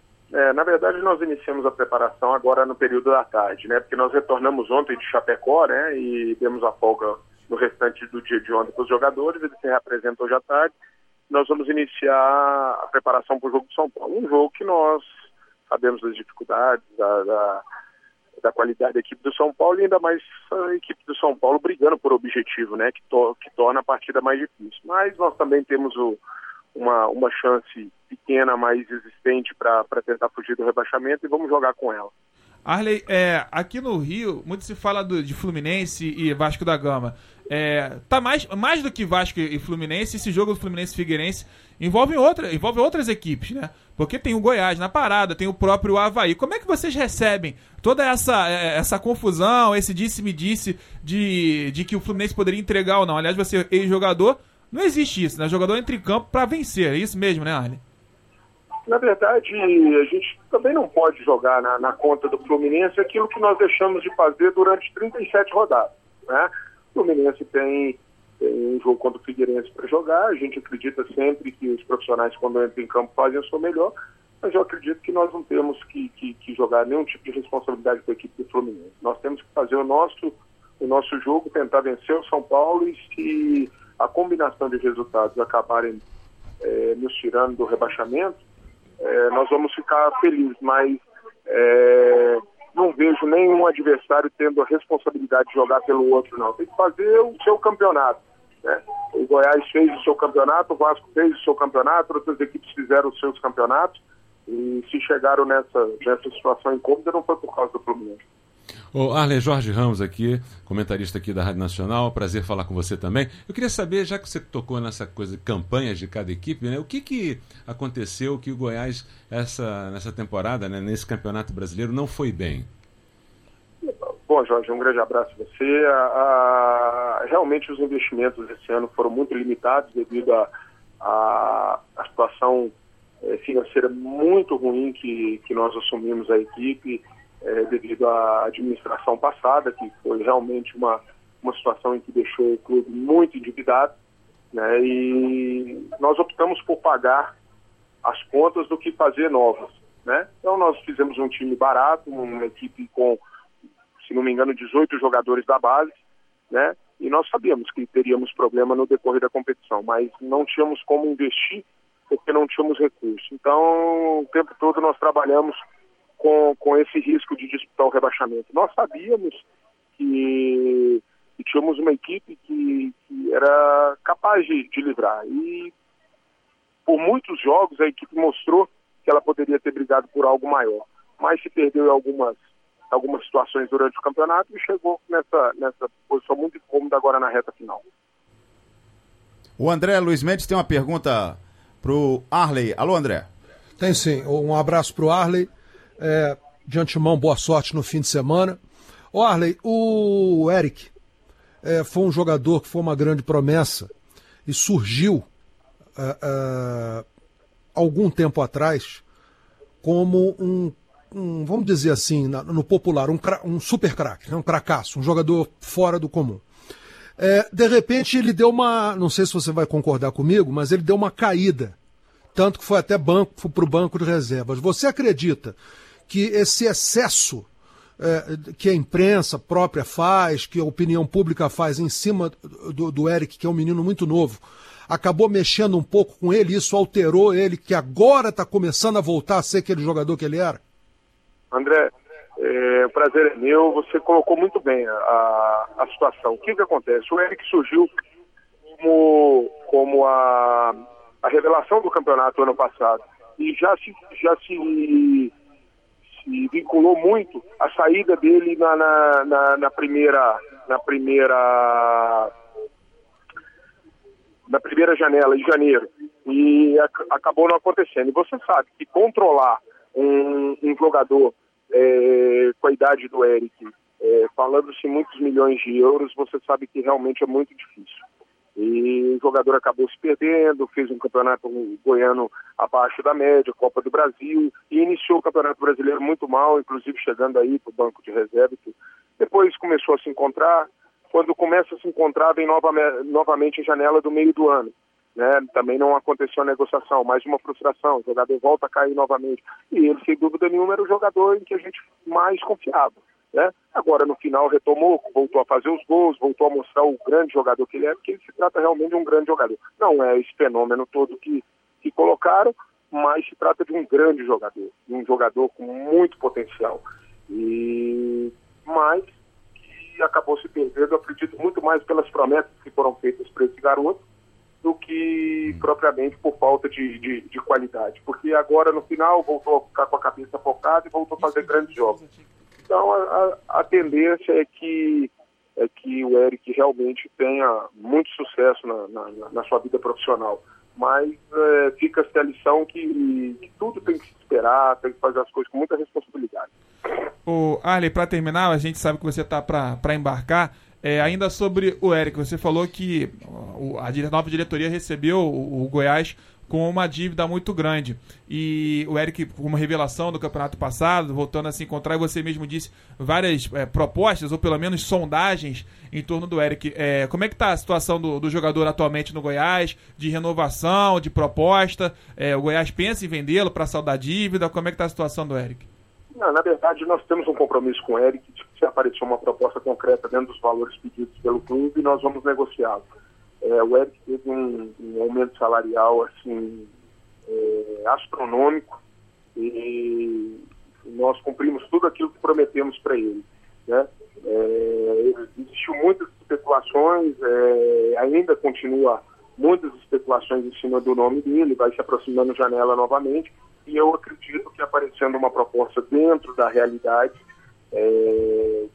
É, na verdade, nós iniciamos a preparação agora no período da tarde, né? Porque nós retornamos ontem de Chapecó, né? E demos a folga no restante do dia de ontem para os jogadores. Eles se reapresentam hoje à tarde. Nós vamos iniciar a preparação para o jogo de São Paulo. Um jogo que nós sabemos das dificuldades, da, da, da qualidade da equipe do São Paulo e ainda mais a equipe do São Paulo brigando por objetivo, né? Que, to, que torna a partida mais difícil. Mas nós também temos o, uma, uma chance pequena, mais existente para tentar fugir do rebaixamento e vamos jogar com ela. Arley, é, aqui no Rio, muito se fala do, de Fluminense e Vasco da Gama. É, tá mais, mais do que Vasco e Fluminense, esse jogo do Fluminense e Figueirense envolve, outra, envolve outras equipes, né? Porque tem o Goiás na parada, tem o próprio Avaí. Como é que vocês recebem toda essa, essa confusão, esse disse-me-disse de, de que o Fluminense poderia entregar ou não? Aliás, você, ex-jogador, não existe isso, né? O jogador entra em campo para vencer, é isso mesmo, né, Arley? Na verdade, a gente também não pode jogar na, na conta do Fluminense aquilo que nós deixamos de fazer durante trinta e sete rodadas, né? O Fluminense tem, tem um jogo contra o Figueirense para jogar. A gente acredita sempre que os profissionais, quando entram em campo, fazem o seu melhor, mas eu acredito que nós não temos que, que, que jogar nenhum tipo de responsabilidade com a equipe do Fluminense. Nós temos que fazer o nosso, o nosso jogo, tentar vencer o São Paulo, e se a combinação de resultados acabarem é, nos tirando do rebaixamento, é, nós vamos ficar felizes, mas é, não vejo nenhum adversário tendo a responsabilidade de jogar pelo outro, não. Tem que fazer o seu campeonato, né? O Goiás fez o seu campeonato, o Vasco fez o seu campeonato, outras equipes fizeram os seus campeonatos, e se chegaram nessa, nessa situação incômoda não foi por causa do Fluminense. O Arley, Jorge Ramos aqui, comentarista aqui da Rádio Nacional, prazer falar com você também. Eu queria saber, já que você tocou nessa coisa de campanhas de cada equipe, né, o que, que aconteceu que o Goiás, essa, nessa temporada, né, nesse Campeonato Brasileiro, não foi bem? Bom, Jorge, um grande abraço a você. A, a, realmente os investimentos esse ano foram muito limitados devido à a, a, a situação é, financeira muito ruim que, que nós assumimos a equipe, é, devido à administração passada, que foi realmente uma, uma situação em que deixou o clube muito endividado, né, e nós optamos por pagar as contas do que fazer novas, né? Então nós fizemos um time barato, uma equipe com, se não me engano, dezoito jogadores da base, né? E nós sabíamos que teríamos problema no decorrer da competição, mas não tínhamos como investir porque não tínhamos recursos. Então, o tempo todo nós trabalhamos com, com esse risco de disputar o rebaixamento. Nós sabíamos que, que tínhamos uma equipe que, que era capaz de, de livrar. E por muitos jogos a equipe mostrou que ela poderia ter brigado por algo maior, mas se perdeu em algumas algumas situações durante o campeonato e chegou nessa, nessa posição muito incômoda agora na reta final. O André Luiz Mendes tem uma pergunta pro Arley. Alô, André? Tem sim. Um abraço pro Arley. É, de antemão, boa sorte no fim de semana. Ô Arley, o Eric é, foi um jogador que foi uma grande promessa e surgiu é, é, algum tempo atrás como um Um, vamos dizer assim, no popular, um, um super craque, né? Um cracaço, um jogador fora do comum. É, de repente ele deu uma, não sei se você vai concordar comigo, mas ele deu uma caída, tanto que foi até banco, foi para o banco de reservas. Você acredita que esse excesso é, que a imprensa própria faz, que a opinião pública faz em cima do, do Eric, que é um menino muito novo, acabou mexendo um pouco com ele, isso alterou ele, que agora está começando a voltar a ser aquele jogador que ele era? André, é, o prazer é meu, você colocou muito bem a, a situação. O que que acontece? O Eric surgiu como, como a, a revelação do campeonato ano passado e já se, já se, se vinculou muito a saída dele na, na, na, na primeira na primeira na primeira janela, em janeiro, e ac- acabou não acontecendo. E você sabe que controlar Um, um jogador é, com a idade do Eric, é, falando-se muitos milhões de euros, você sabe que realmente é muito difícil. E o jogador acabou se perdendo, fez um campeonato goiano abaixo da média, Copa do Brasil, e iniciou o Campeonato Brasileiro muito mal, inclusive chegando aí para o banco de reserva. Depois começou a se encontrar, quando começa a se encontrar, vem nova, novamente a janela do meio do ano. Né? Também não aconteceu a negociação, mais uma frustração, o jogador volta a cair novamente, e ele sem dúvida nenhuma era o jogador em que a gente mais confiava, né? Agora no final retomou, voltou a fazer os gols, voltou a mostrar o grande jogador que ele é, porque ele se trata realmente de um grande jogador, não é esse fenômeno todo que, que colocaram, mas se trata de um grande jogador, de um jogador com muito potencial, e mas que acabou se perdendo, eu acredito muito mais pelas promessas que foram feitas para esse garoto do que propriamente por falta de, de, de qualidade. Porque agora, no final, voltou a ficar com a cabeça focada e voltou a fazer grandes jogos. Então, a, a tendência é que, é que o Eric realmente tenha muito sucesso na, na, na sua vida profissional. Mas é, fica-se a lição que, que tudo tem que se esperar, tem que fazer as coisas com muita responsabilidade. O Arley, para terminar, a gente sabe que você está para embarcar. É, ainda sobre o Eric, você falou que a nova diretoria recebeu o, o Goiás com uma dívida muito grande. E o Eric, como revelação do campeonato passado, voltando a se encontrar, e você mesmo disse várias é, propostas, ou pelo menos sondagens, em torno do Eric. É, como é que está a situação do, do jogador atualmente no Goiás, de renovação, de proposta? É, o Goiás pensa em vendê-lo para saldar a dívida? Como é que está a situação do Eric? Não, na verdade, nós temos um compromisso com o Eric, de que se aparecer uma proposta concreta dentro dos valores pedidos pelo clube, nós vamos negociá-lo. É, o Eric teve um, um aumento salarial assim, é, astronômico, e nós cumprimos tudo aquilo que prometemos para ele, né? É, existiu muitas especulações, é, ainda continua muitas especulações em cima do nome dele, vai se aproximando janela novamente, e eu acredito que aparecendo uma proposta dentro da realidade, é,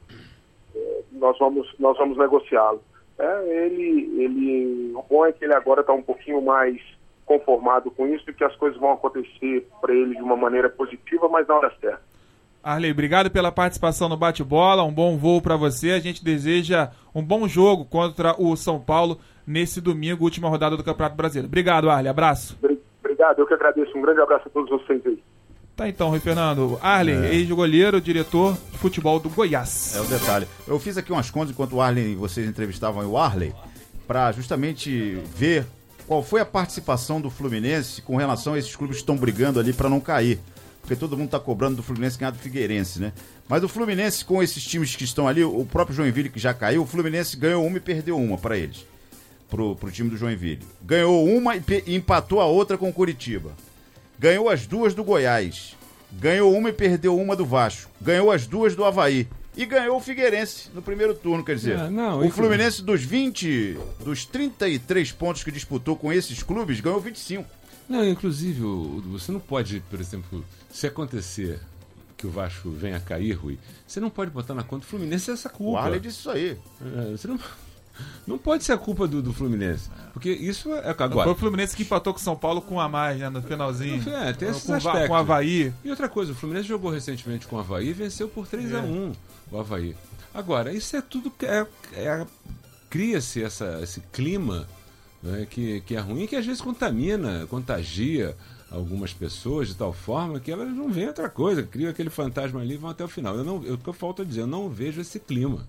nós vamos, nós vamos negociá-lo. É, ele, ele, o bom é que ele agora está um pouquinho mais conformado com isso e que as coisas vão acontecer para ele de uma maneira positiva, mas na hora certa. Arley, obrigado pela participação no Bate-Bola, um bom voo para você. A gente deseja um bom jogo contra o São Paulo nesse domingo, última rodada do Campeonato Brasileiro. Obrigado, Arley, abraço. Obrigado, eu que agradeço. Um grande abraço a todos vocês aí. Tá então, Rui Fernando. Arley, é. ex-goleiro, diretor de futebol do Goiás. É o detalhe. Eu fiz aqui umas contas enquanto o Arley, vocês entrevistavam o Arley, para justamente ver qual foi a participação do Fluminense com relação a esses clubes que estão brigando ali para não cair. Porque todo mundo tá cobrando do Fluminense ganhar do Figueirense, né? Mas o Fluminense, com esses times que estão ali, o próprio Joinville que já caiu, o Fluminense ganhou uma e perdeu uma para eles, pro, pro time do Joinville. Ganhou uma e, e empatou a outra com o Curitiba. Ganhou as duas do Goiás. Ganhou uma e perdeu uma do Vasco. Ganhou as duas do Avaí. E ganhou o Figueirense no primeiro turno, quer dizer. É, não, o Fluminense dos vinte, dos trinta e três pontos que disputou com esses clubes, ganhou vinte e cinco. Não, inclusive, você não pode, por exemplo, se acontecer que o Vasco venha a cair, Rui, você não pode botar na conta do Fluminense essa culpa. O Arley disse isso aí. É, você não, não pode ser a culpa do, do Fluminense, porque isso é agora. Foi o Fluminense que empatou com o São Paulo com a mais, né, no finalzinho. É, tem esses com, aspectos. Com o Avaí. E outra coisa, o Fluminense jogou recentemente com o Avaí e venceu por três a um o Avaí. Agora, isso é tudo que é, é, cria-se essa, esse clima, né, que, que é ruim, que às vezes contamina, contagia algumas pessoas de tal forma que elas não veem outra coisa, criam aquele fantasma ali e vão até o final. Eu não, eu, o que eu falta dizer, eu não vejo esse clima.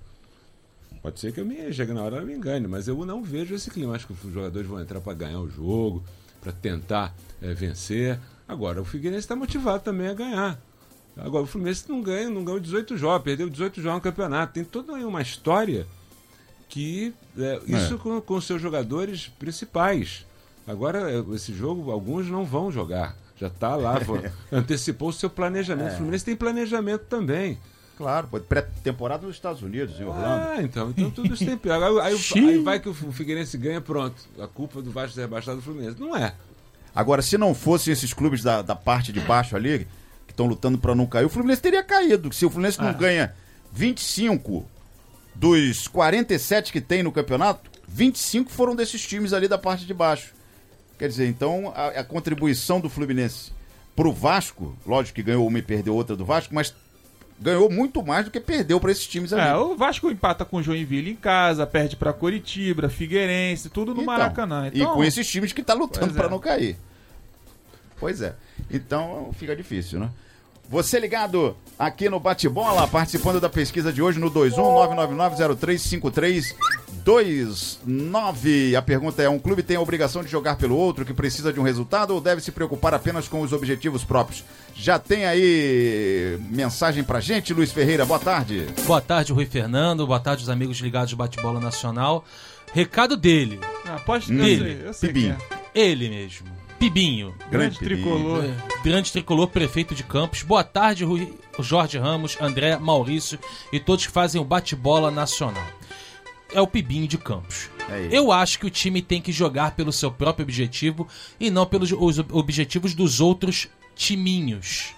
Pode ser que eu me chegue na hora e me engane, mas eu não vejo esse clima. Acho que os jogadores vão entrar para ganhar o jogo, para tentar é, vencer. Agora, o Figueirense está motivado também a ganhar. Agora, o Fluminense não ganha, não ganhou dezoito jogos, perdeu dezoito jogos no campeonato. Tem toda uma história que é, isso é. com, com seus jogadores principais. Agora, esse jogo, alguns não vão jogar. Já está lá, antecipou o seu planejamento. É. O Fluminense tem planejamento também. Claro, pré-temporada nos Estados Unidos, em Orlando. Ah, então, então tudo isso tem. Aí, aí, aí vai que o Figueirense ganha, pronto. A culpa do Vasco ser rebaixado do Fluminense. Não é. Agora, se não fossem esses clubes da, da parte de baixo ali, que estão lutando para não cair, o Fluminense teria caído. Se o Fluminense ah. não ganha vinte e cinco dos quarenta e sete que tem no campeonato, vinte e cinco foram desses times ali da parte de baixo. Quer dizer, então, a, a contribuição do Fluminense pro Vasco, lógico que ganhou uma e perdeu outra do Vasco, mas ganhou muito mais do que perdeu para esses times ali. É, o Vasco empata com o Joinville em casa, perde para Coritiba, Figueirense, tudo no então, Maracanã. Então, e com esses times que tá lutando para é. não cair. Pois é. Então fica difícil, né? Você ligado aqui no Bate-Bola, participando da pesquisa de hoje no dois um nove nove nove zero três cinco três dois nove. A pergunta é: um clube tem a obrigação de jogar pelo outro que precisa de um resultado ou deve se preocupar apenas com os objetivos próprios? Já tem aí mensagem pra gente, Luiz Ferreira, boa tarde. Boa tarde, Rui Fernando, boa tarde os amigos ligados do Bate-Bola Nacional. Recado dele. Ah, pode hum, dele. Eu sei, eu sei é. Ele mesmo. Pibinho. Grande, grande tricolor. É, grande tricolor, prefeito de Campos. Boa tarde, Rui, Jorge Ramos, André, Maurício e todos que fazem o Bate-Bola Nacional. É o Pibinho de Campos. É Eu acho que o time tem que jogar pelo seu próprio objetivo e não pelos os objetivos dos outros timinhos.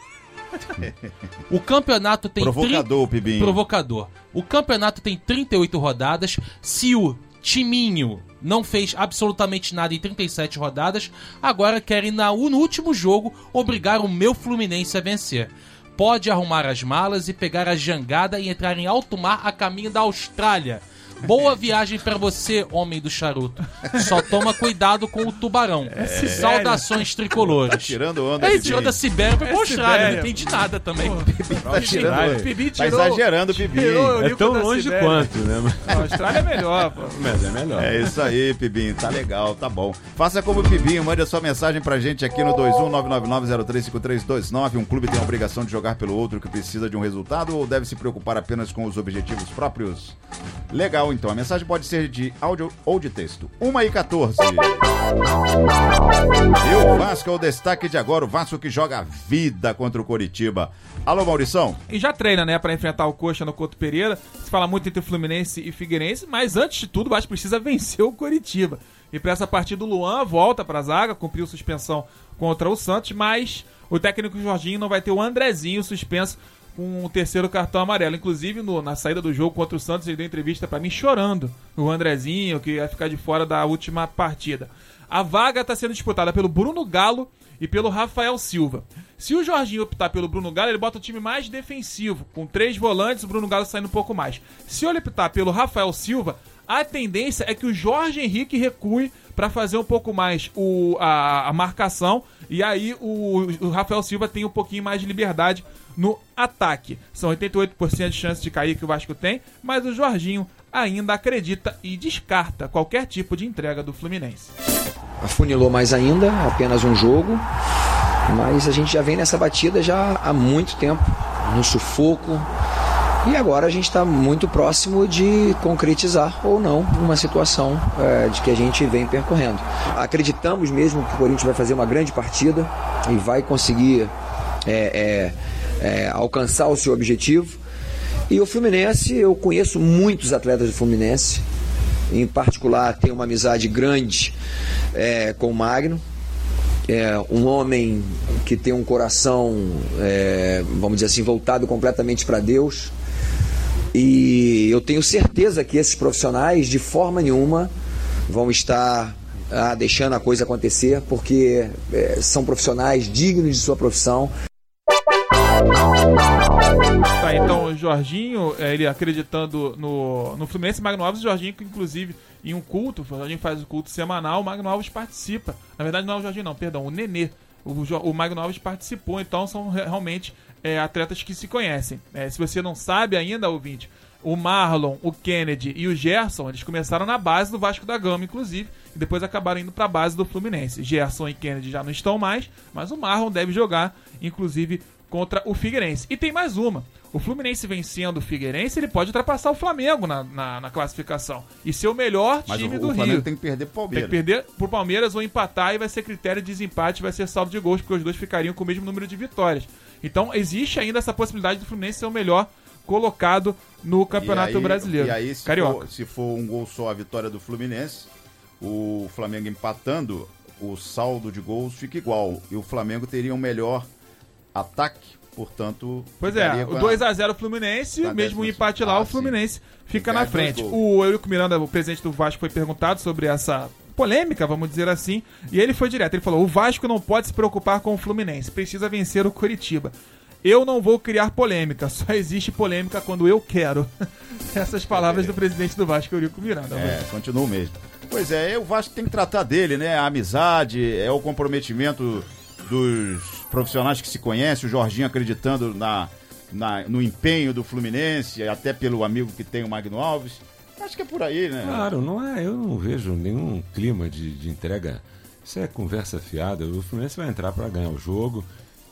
O campeonato tem... Provocador, tri... Pibinho. Provocador. O campeonato tem trinta e oito rodadas. Se o timinho não fez absolutamente nada em trinta e sete rodadas, agora querem na, no último jogo obrigar o meu Fluminense a vencer. Pode arrumar as malas e pegar a jangada e entrar em alto mar a caminho da Austrália. Boa viagem pra você, homem do charuto. Só toma cuidado com o tubarão. É. Saudações tricolores. Tá tirando onda. Ele tirou da Sibéria pra ir pra Austrália. Não entendi nada também. Pô, tá, tirando, Pibi tirou, tá exagerando o Pibi. É tão longe quanto, né? A Austrália é melhor, pô. Mas é melhor. É isso aí, Pibinho. Tá legal, tá bom. Faça como o Pibinho, mande a sua mensagem pra gente aqui no dois um nove nove nove zero três cinco três dois nove. Um clube tem a obrigação de jogar pelo outro que precisa de um resultado ou deve se preocupar apenas com os objetivos próprios? Legal, então. A mensagem pode ser de áudio ou de texto. uma e quatorze. E o Vasco é o destaque de agora. O Vasco que joga a vida contra o Coritiba. Alô, Maurição. E já treina, né, pra enfrentar o Coxa no Couto Pereira. Se fala muito entre Fluminense e Figueirense, mas antes de tudo, o Vasco precisa vencer o Coritiba. E pra essa partida, o Luan volta pra zaga, cumpriu suspensão contra o Santos, mas o técnico Jorginho não vai ter o Andrezinho suspenso com o terceiro cartão amarelo. Inclusive, no, na saída do jogo contra o Santos, ele deu entrevista pra mim chorando. O Andrezinho, que ia ficar de fora da última partida. A vaga está sendo disputada pelo Bruno Galo e pelo Rafael Silva. Se o Jorginho optar pelo Bruno Galo, ele bota o time mais defensivo, com três volantes, o Bruno Galo saindo um pouco mais. Se ele optar pelo Rafael Silva, a tendência é que o Jorge Henrique recue para fazer um pouco mais o, a, a marcação, e aí o, o Rafael Silva tem um pouquinho mais de liberdade no ataque. São oitenta e oito por cento de chance de cair que o Vasco tem, mas o Jorginho ainda acredita e descarta qualquer tipo de entrega do Fluminense. Afunilou mais ainda, apenas um jogo, mas a gente já vem nessa batida já há muito tempo, no sufoco, e agora a gente está muito próximo de concretizar ou não uma situação é, de que a gente vem percorrendo. Acreditamos mesmo que o Corinthians vai fazer uma grande partida e vai conseguir é, é, é, alcançar o seu objetivo. E o Fluminense, eu conheço muitos atletas do Fluminense, em particular tenho uma amizade grande é, com o Magno, é um homem que tem um coração, é, vamos dizer assim, voltado completamente para Deus, e eu tenho certeza que esses profissionais de forma nenhuma vão estar ah, deixando a coisa acontecer, porque é, são profissionais dignos de sua profissão. Tá, então o Jorginho, ele acreditando no, no Fluminense, Magno Alves, o Jorginho, que inclusive em um culto, o Jorginho faz o culto semanal, o Magno Alves participa. Na verdade não é o Jorginho não, perdão, o Nenê. O, o Magno Alves participou, então são realmente é, atletas que se conhecem. É, se você não sabe ainda, ouvinte, o Marlon, o Kennedy e o Gerson, eles começaram na base do Vasco da Gama, inclusive, e depois acabaram indo para a base do Fluminense. Gerson e Kennedy já não estão mais, mas o Marlon deve jogar, inclusive, contra o Figueirense. E tem mais uma. O Fluminense vencendo o Figueirense, ele pode ultrapassar o Flamengo na, na, na classificação. E ser o melhor Mas time o, do o Flamengo Rio. tem que perder pro Palmeiras. Tem que perder pro Palmeiras ou empatar, e vai ser critério de desempate, vai ser saldo de gols, porque os dois ficariam com o mesmo número de vitórias. Então existe ainda essa possibilidade do Fluminense ser o melhor colocado no Campeonato e aí, Brasileiro. E aí, se Carioca. for, se for um gol só a vitória do Fluminense, o Flamengo empatando, o saldo de gols fica igual. E o Flamengo teria um melhor ataque, portanto... Pois é, o dois a zero Fluminense, mesmo o empate lá, ah, o Fluminense sim. fica na frente. O Eurico Miranda, o presidente do Vasco, foi perguntado sobre essa polêmica, vamos dizer assim, e ele foi direto. Ele falou: o Vasco não pode se preocupar com o Fluminense, precisa vencer o Coritiba. Eu não vou criar polêmica, só existe polêmica quando eu quero. Essas palavras do presidente do Vasco, Eurico Miranda. É, continua mesmo. Pois é, o Vasco tem que tratar dele, né? A amizade, é o comprometimento dos profissionais que se conhecem, o Jorginho acreditando na, na, no empenho do Fluminense, até pelo amigo que tem o Magno Alves. Acho que é por aí, né? Claro, não é, eu não vejo nenhum clima de, de entrega. Isso é conversa fiada. O Fluminense vai entrar para ganhar o jogo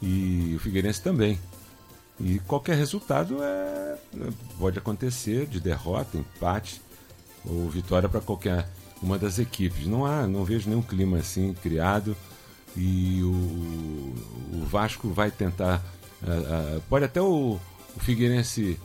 e o Figueirense também. E qualquer resultado é, pode acontecer, de derrota, empate ou vitória para qualquer uma das equipes. Não há, não vejo nenhum clima assim criado. E o, o Vasco vai tentar, uh, uh, pode até o, o Figueirense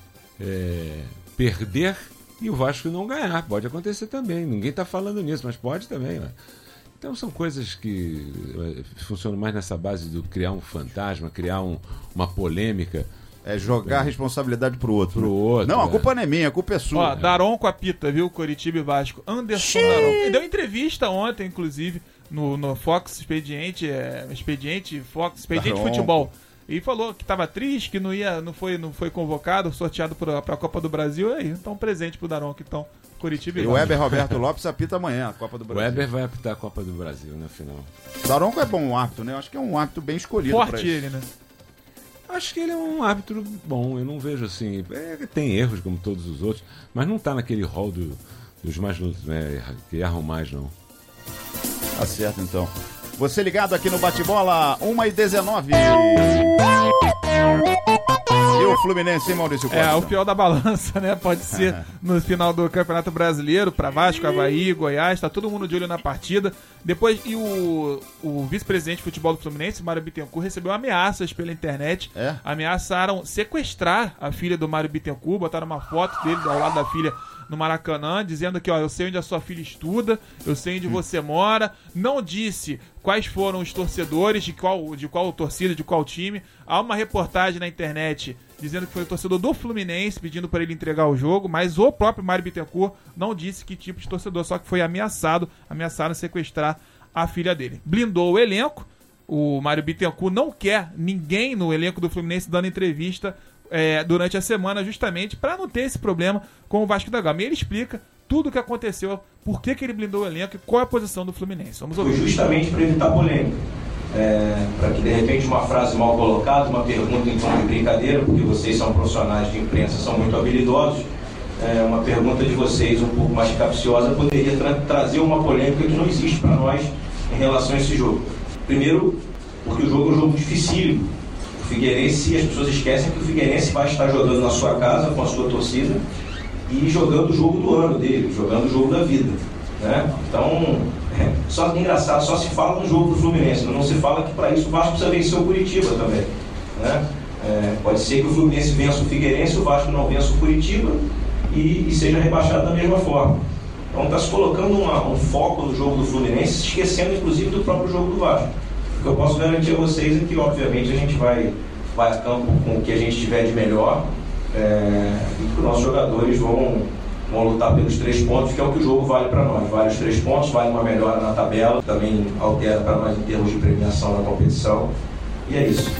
é, perder e o Vasco não ganhar, pode acontecer também, ninguém está falando nisso, mas pode também. Ó. Então são coisas que uh, funcionam mais nessa base do criar um fantasma, criar um, uma polêmica. É jogar é. a responsabilidade pro outro. Pro outro. Não, é. a culpa não é minha, a culpa é sua. Ó, Daronco apita, viu? Coritiba e Vasco. Anderson Daronco. Ele deu entrevista ontem, inclusive, no, no Fox Expediente, é, Expediente, Fox Expediente Daronco. Futebol. E falou que tava triste, que não ia, não foi, não foi convocado, sorteado pra, pra Copa do Brasil. Aí, então, presente pro Daronco, então. Coritiba e, e o Weber Roberto Lopes apita amanhã a Copa do Brasil. O Weber vai apitar a Copa do Brasil na final. Daronco é bom árbitro, né? Eu acho que é um árbitro bem escolhido. Forte ele, né? Acho que ele é um árbitro bom, eu não vejo assim. É, tem erros como todos os outros, mas não tá naquele rol do, dos mais né, que erram mais, não. Tá certo, então. Você ligado aqui no Bate-Bola, uma e dezenove. E o Fluminense, hein, Maurício Costa? É, o fiel da balança, né? Pode ser no final do Campeonato Brasileiro, para Vasco, Avaí, Goiás, tá todo mundo de olho na partida. Depois, e o, o vice-presidente de futebol do Fluminense, Mário Bittencourt, recebeu ameaças pela internet. É? Ameaçaram sequestrar a filha do Mário Bittencourt, botaram uma foto dele ao lado da filha no Maracanã, dizendo que, ó, eu sei onde a sua filha estuda, eu sei onde você mora. Não disse quais foram os torcedores, de qual, de qual torcida, de qual time. Há uma reportagem na internet dizendo que foi o torcedor do Fluminense pedindo para ele entregar o jogo, mas o próprio Mário Bittencourt não disse que tipo de torcedor, só que foi ameaçado, ameaçaram sequestrar a filha dele. Blindou o elenco. O Mário Bittencourt não quer ninguém no elenco do Fluminense dando entrevista é, durante a semana, justamente para não ter esse problema com o Vasco da Gama. E ele explica tudo o que aconteceu, por que, que ele blindou o elenco e qual é a posição do Fluminense. Vamos ouvir. Foi justamente para evitar polêmica. É, para que de repente uma frase mal colocada, uma pergunta em tom de brincadeira, porque vocês são profissionais de imprensa, são muito habilidosos, é, uma pergunta de vocês um pouco mais capciosa poderia tra trazer uma polêmica que não existe para nós em relação a esse jogo. Primeiro, porque o jogo é um jogo dificílimo. O Figueirense, as pessoas esquecem que o Figueirense vai estar jogando na sua casa com a sua torcida e jogando o jogo do ano dele, jogando o jogo da vida, né? Então, é, só engraçado, só se fala no jogo do Fluminense, não se fala que para isso o Vasco precisa vencer o Curitiba também, né? É, pode ser que o Fluminense vença o Figueirense, o Vasco não vença o Curitiba e, e seja rebaixado da mesma forma. Então está se colocando uma, um foco no jogo do Fluminense, esquecendo inclusive do próprio jogo do Vasco. O que eu posso garantir a vocês é que, obviamente, a gente vai, vai a campo com o que a gente tiver de melhor, é, e que os nossos jogadores vão, vão lutar pelos três pontos, que é o que o jogo vale para nós. Vale os três pontos, vale uma melhora na tabela, também altera para nós em termos de premiação na competição, e é isso.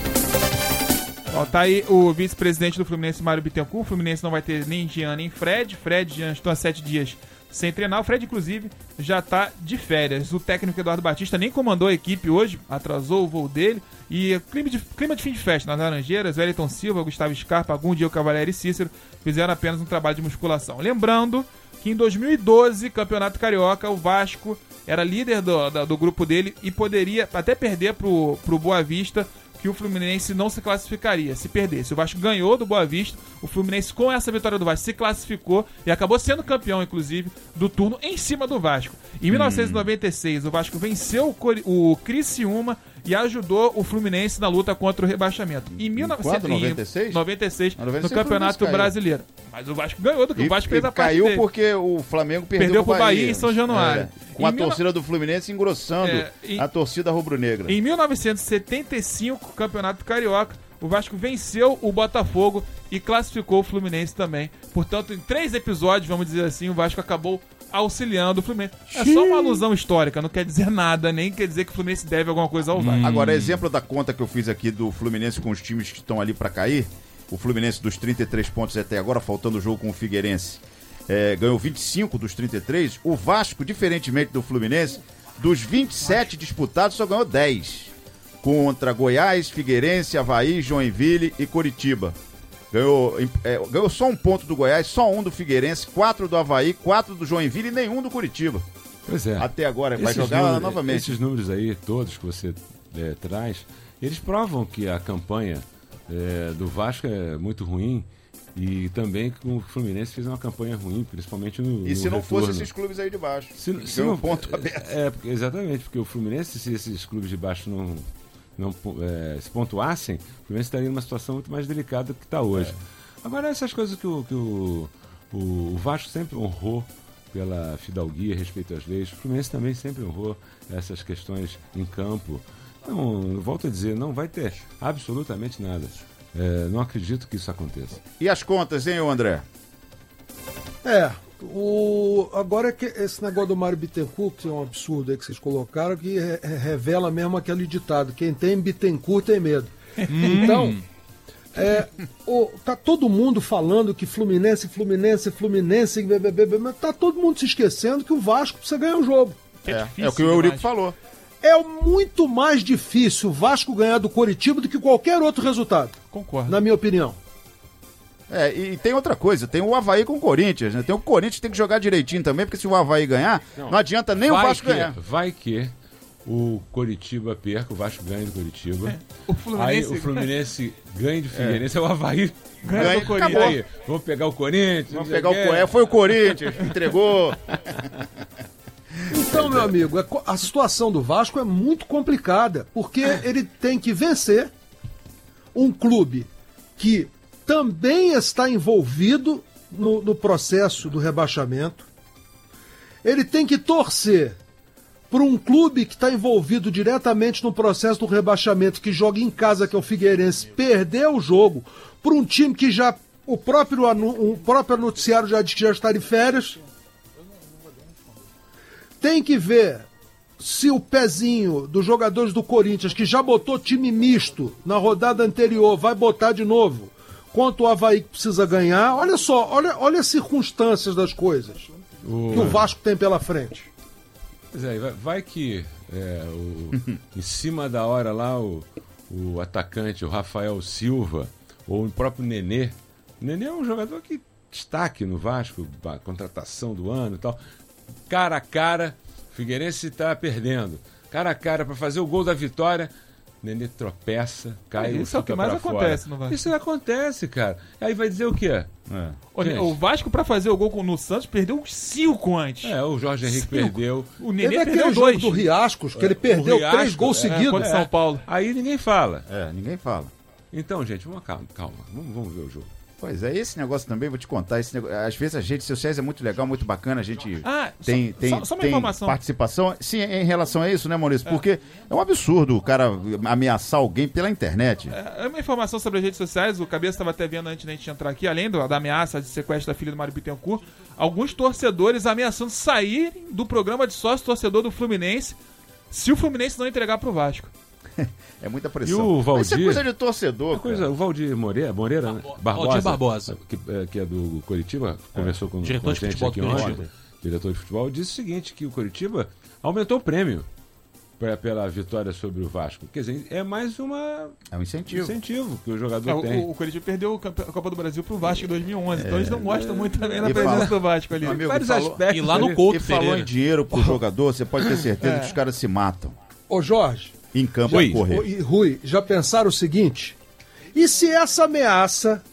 Ó, tá aí o vice-presidente do Fluminense, Mário Bittencourt. O Fluminense não vai ter nem Jean nem Fred. Fred e Jean estão há sete dias sem treinar. O Fred, inclusive, já tá de férias. O técnico Eduardo Batista nem comandou a equipe hoje, atrasou o voo dele. E clima de, clima de fim de festa nas Laranjeiras, Wellington Silva, Gustavo Scarpa, Agum, Diego Cavalieri e Cícero fizeram apenas um trabalho de musculação. Lembrando que em dois mil e doze, Campeonato Carioca, o Vasco era líder do, do, do grupo dele e poderia até perder pro, pro Boa Vista, que o Fluminense não se classificaria se perdesse. O Vasco ganhou do Boa Vista, o Fluminense com essa vitória do Vasco se classificou e acabou sendo campeão, inclusive, do turno em cima do Vasco. Em mil novecentos e noventa e seis, o Vasco venceu o, Cori o Criciúma e ajudou o Fluminense na luta contra o rebaixamento. Em mil novecentos e noventa e seis, noventa e seis no Campeonato Brasileiro. Mas o Vasco ganhou do que o Vasco fez a parte caiu dele. Porque o Flamengo perdeu, perdeu pro Bahia, Bahia em São Januário. É, com em a mil... torcida do Fluminense engrossando é, em... a torcida rubro-negra. Em mil novecentos e setenta e cinco, Campeonato Carioca, o Vasco venceu o Botafogo e classificou o Fluminense também. Portanto, em três episódios, vamos dizer assim, o Vasco acabou auxiliando o Fluminense. É só uma alusão histórica, não quer dizer nada, nem quer dizer que o Fluminense deve alguma coisa ao Vasco. Agora, exemplo da conta que eu fiz aqui do Fluminense com os times que estão ali pra cair, o Fluminense dos trinta e três pontos até agora, faltando o jogo com o Figueirense, é, ganhou vinte e cinco dos trinta e três. O Vasco, diferentemente do Fluminense, dos vinte e sete disputados, só ganhou dez. Contra Goiás, Figueirense, Avaí, Joinville e Coritiba. Ganhou, é, ganhou só um ponto do Goiás, só um do Figueirense, quatro do Avaí, quatro do Joinville e nenhum do Coritiba. Pois é. Até agora, vai esses jogar números, novamente. Esses números aí, todos que você é, traz, eles provam que a campanha é, do Vasco é muito ruim e também que o Fluminense fez uma campanha ruim, principalmente no E se no não retorno. fosse esses clubes aí de baixo? Se, se não, não, um ponto aberto. É, é, exatamente, porque o Fluminense, se esses clubes de baixo não, não é, se pontuassem, o Fluminense estaria numa situação muito mais delicada do que está hoje. É. Agora, essas coisas que, o, que o, o Vasco sempre honrou pela fidalguia, respeito às leis, o Fluminense também sempre honrou essas questões em campo. Não, volto a dizer, não vai ter absolutamente nada. É, não acredito que isso aconteça. E as contas, hein, André? É, o... agora é que esse negócio do Mário Bittencourt, que é um absurdo aí que vocês colocaram, que re revela mesmo aquele ditado: quem tem Bittencourt tem medo. Então, é, o, tá todo mundo falando que Fluminense, Fluminense, Fluminense, mas tá todo mundo se esquecendo que o Vasco precisa ganhar o jogo. É, é, é o que o Eurico falou. É muito mais difícil o Vasco ganhar do Coritiba do que qualquer outro resultado. Concordo. Na minha opinião. É, e tem outra coisa, tem o Avaí com o Corinthians, né? Tem o Corinthians que tem que jogar direitinho também, porque se o Avaí ganhar, não, não adianta nem o Vasco que, ganhar. Vai que o Coritiba perca, o Vasco ganha do Coritiba. É. O Fluminense aí o Fluminense ganha de Figueirense, é. o Avaí ganha, ganha do Corinthians. Aí, vamos pegar o Corinthians. Vamos pegar o Corinthians. Foi o Corinthians, entregou. Então, meu amigo, a situação do Vasco é muito complicada, porque ele tem que vencer um clube que também está envolvido no, no processo do rebaixamento. Ele tem que torcer por um clube que está envolvido diretamente no processo do rebaixamento, que joga em casa, que é o Figueirense, perder o jogo por um time que já o próprio, o próprio noticiário já diz que já está de férias. Tem que ver se o pezinho dos jogadores do Corinthians, que já botou time misto na rodada anterior, vai botar de novo, quanto o Avaí que precisa ganhar. Olha só, olha, olha as circunstâncias das coisas o... que o Vasco tem pela frente. Pois é, vai, vai que é, o, em cima da hora lá o, o atacante, o Rafael Silva, ou o próprio Nenê. O Nenê é um jogador que destaque no Vasco, a contratação do ano e tal. Cara a cara, Figueirense está perdendo. Cara a cara para fazer o gol da vitória. Nenê tropeça, cai. Isso é o que mais acontece no Vasco. Isso acontece, cara. Aí vai dizer o quê? É. O, o Vasco, pra fazer o gol no Santos, perdeu uns cinco antes. É, o Jorge Henrique cinco. perdeu. O Nenê Teve perdeu dois. Do Riascos, que ele perdeu Riasco, três gols é, seguidos. Contra São Paulo. Aí ninguém fala. É, ninguém fala. Então, gente, vamos calma, calma. Vamos, vamos ver o jogo. Pois é, esse negócio também, vou te contar, esse negócio, às vezes as redes sociais é muito legal, muito bacana, a gente ah, tem, só, tem, só, só tem participação, sim, em relação a isso, né, Maurício? Porque é, é um absurdo o cara ameaçar alguém pela internet. É, é uma informação sobre as redes sociais, o Cabeça estava até vendo antes da gente entrar aqui, além do, da ameaça de sequestro da filha do Mário Bittencourt, alguns torcedores ameaçando sair do programa de sócio-torcedor do Fluminense se o Fluminense não entregar pro Vasco. É muita pressão. E o Valdir, Mas isso é coisa de torcedor. É coisa, o Valdir Moreira, Moreira né? Barbosa, Valdir Barbosa. Que, que é do Coritiba, é. conversou com, diretor com a de gente futebol aqui do ontem, diretor de futebol, disse o seguinte, que o Coritiba aumentou o prêmio pra, pela vitória sobre o Vasco. Quer dizer, é mais uma... É um incentivo. incentivo que o jogador é, tem. O, o Coritiba perdeu a Copa do Brasil pro Vasco em dois mil e onze, é, então eles não gostam é, muito também da e presença fala, do Vasco ali. Amigo, vários falou, aspectos. E lá no Couto, E falou Pereira. em dinheiro pro jogador, você pode ter certeza é. que os caras se matam. Ô Jorge... Em campo a correr. E Rui, já pensaram o seguinte? E se essa ameaça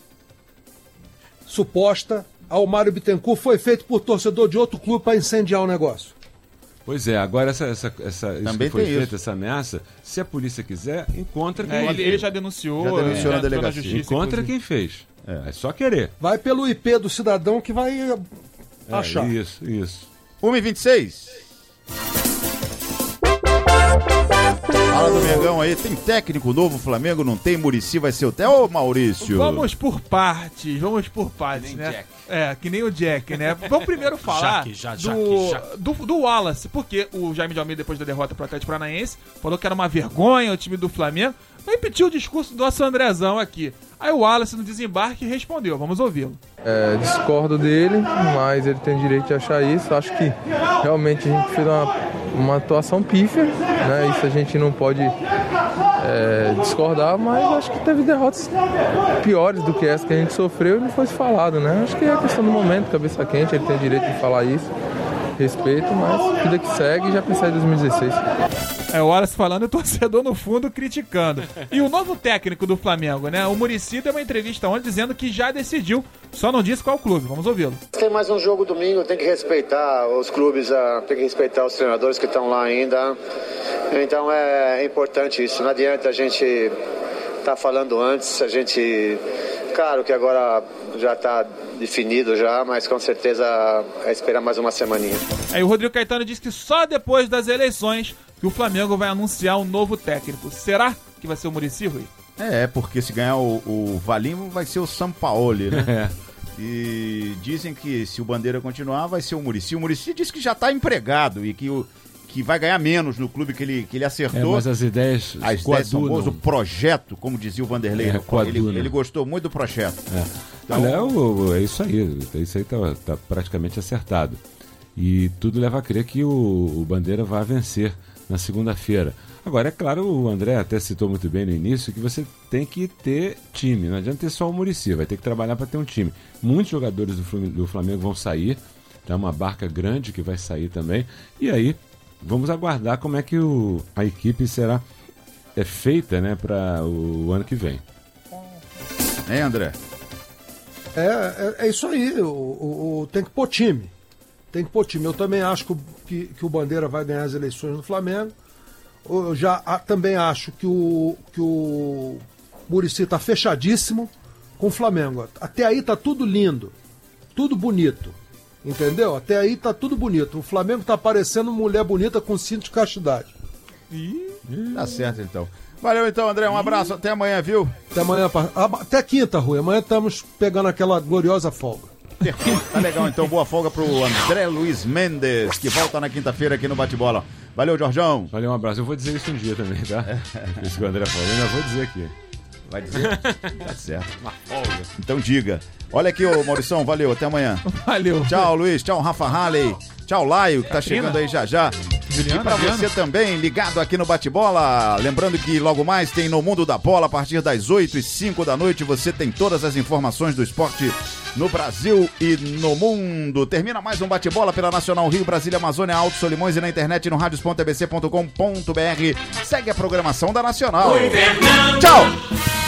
suposta ao Mário Bittencourt foi feita por torcedor de outro clube para incendiar o negócio? Pois é, agora essa, essa, essa isso Também que foi tem feita, isso. essa ameaça, se a polícia quiser, encontra quem é, ele, ele já denunciou. Já denunciou é, na delegacia. Na justiça, encontra quem fez. É. é só querer. Vai pelo I P do cidadão que vai é, achar. Isso, isso. uma e vinte e seis. Fala do Mengão aí, tem técnico novo, o Flamengo não tem, Muricy vai ser o técnico. Ô Maurício! Vamos por partes, vamos por partes, né? Jack. É, que nem o Jack, né? Vamos primeiro falar Jaque, já, do, Jaque, Jaque. Do, do Wallace, porque o Jaime de Almeida, depois da derrota pro Atlético Paranaense, falou que era uma vergonha o time do Flamengo, repetiu o discurso do nosso Andrezão aqui. Aí o Wallace no desembarque respondeu, vamos ouvi-lo. É, discordo dele, mas ele tem direito de achar isso. Acho que realmente a gente fez uma, uma atuação pífia, né? Isso a gente não pode é, discordar, mas acho que teve derrotas piores do que essa que a gente sofreu e não foi falado, né? Acho que é questão do momento, cabeça quente, ele tem direito de falar isso. Respeito, mas vida que segue, já pensei em dois mil e dezesseis. É o Wallace falando e o torcedor no fundo criticando. E o novo técnico do Flamengo, né? O Muricy deu uma entrevista ontem dizendo que já decidiu, só não disse qual clube. Vamos ouvi-lo. Tem mais um jogo domingo, tem que respeitar os clubes, uh, tem que respeitar os treinadores que estão lá ainda. Então é importante isso. Não adianta a gente estar tá falando antes, a gente... Claro que agora já está definido já, mas com certeza é esperar mais uma semaninha. Aí o Rodrigo Caetano disse que só depois das eleições que o Flamengo vai anunciar um novo técnico. Será que vai ser o Muricy, Rui? É, porque se ganhar o, o Valim vai ser o Sampaoli, né? E dizem que se o Bandeira continuar vai ser o Muricy. O Muricy disse que já está empregado e que o que vai ganhar menos no clube que ele, que ele acertou. É, mas as ideias As ideias são boas, o projeto, como dizia o Vanderlei, é, né? ele, ele gostou muito do projeto. É, então, Olha, é, o, é isso aí, isso aí tá, tá praticamente acertado. E tudo leva a crer que o, o Bandeira vai vencer na segunda-feira. Agora, é claro, o André até citou muito bem no início que você tem que ter time, não adianta ter só o Muricy, vai ter que trabalhar para ter um time. Muitos jogadores do Flamengo vão sair, é uma barca grande que vai sair também, e aí vamos aguardar como é que o, a equipe será é feita, né, para o ano que vem. É, André? É, é, é isso aí, o, o, o, tem que pôr time. Tem que pôr time. Eu também acho que, que, que o Bandeira vai ganhar as eleições no Flamengo. Eu já a, também acho que o, que o Muricy está fechadíssimo com o Flamengo. Até aí tá tudo lindo. tudo bonito. Entendeu? Até aí tá tudo bonito. O Flamengo tá parecendo mulher bonita com cinto de castidade. Tá certo, então. Valeu, então, André. Um abraço. Até amanhã, viu? Até amanhã. Até quinta, Rui. Amanhã estamos pegando aquela gloriosa folga. Perfeito. Tá legal, então. Boa folga pro André Luiz Mendes, que volta na quinta-feira aqui no Bate-Bola. Valeu, Jorjão. Valeu, um abraço. Eu vou dizer isso um dia também, tá? Isso que o André falou, eu ainda vou dizer aqui. Vai dizer? Tá certo. Uma folga. Então diga. Olha aqui, ô Maurição, valeu, até amanhã. Valeu. Tchau, Luiz. Tchau, Rafa Halley. Tchau, Laio, que tá chegando aí já já. Juliana, e pra Juliana. você também, ligado aqui no Bate-Bola. Lembrando que logo mais tem No Mundo da Bola, a partir das oito e cinco da noite. Você tem todas as informações do esporte no Brasil e no mundo. Termina mais um Bate-Bola pela Nacional Rio, Brasília, Amazônia, Alto Solimões e na internet no radios ponto a b c ponto com ponto b r. Segue a programação da Nacional. Oi, Fernando. Tchau!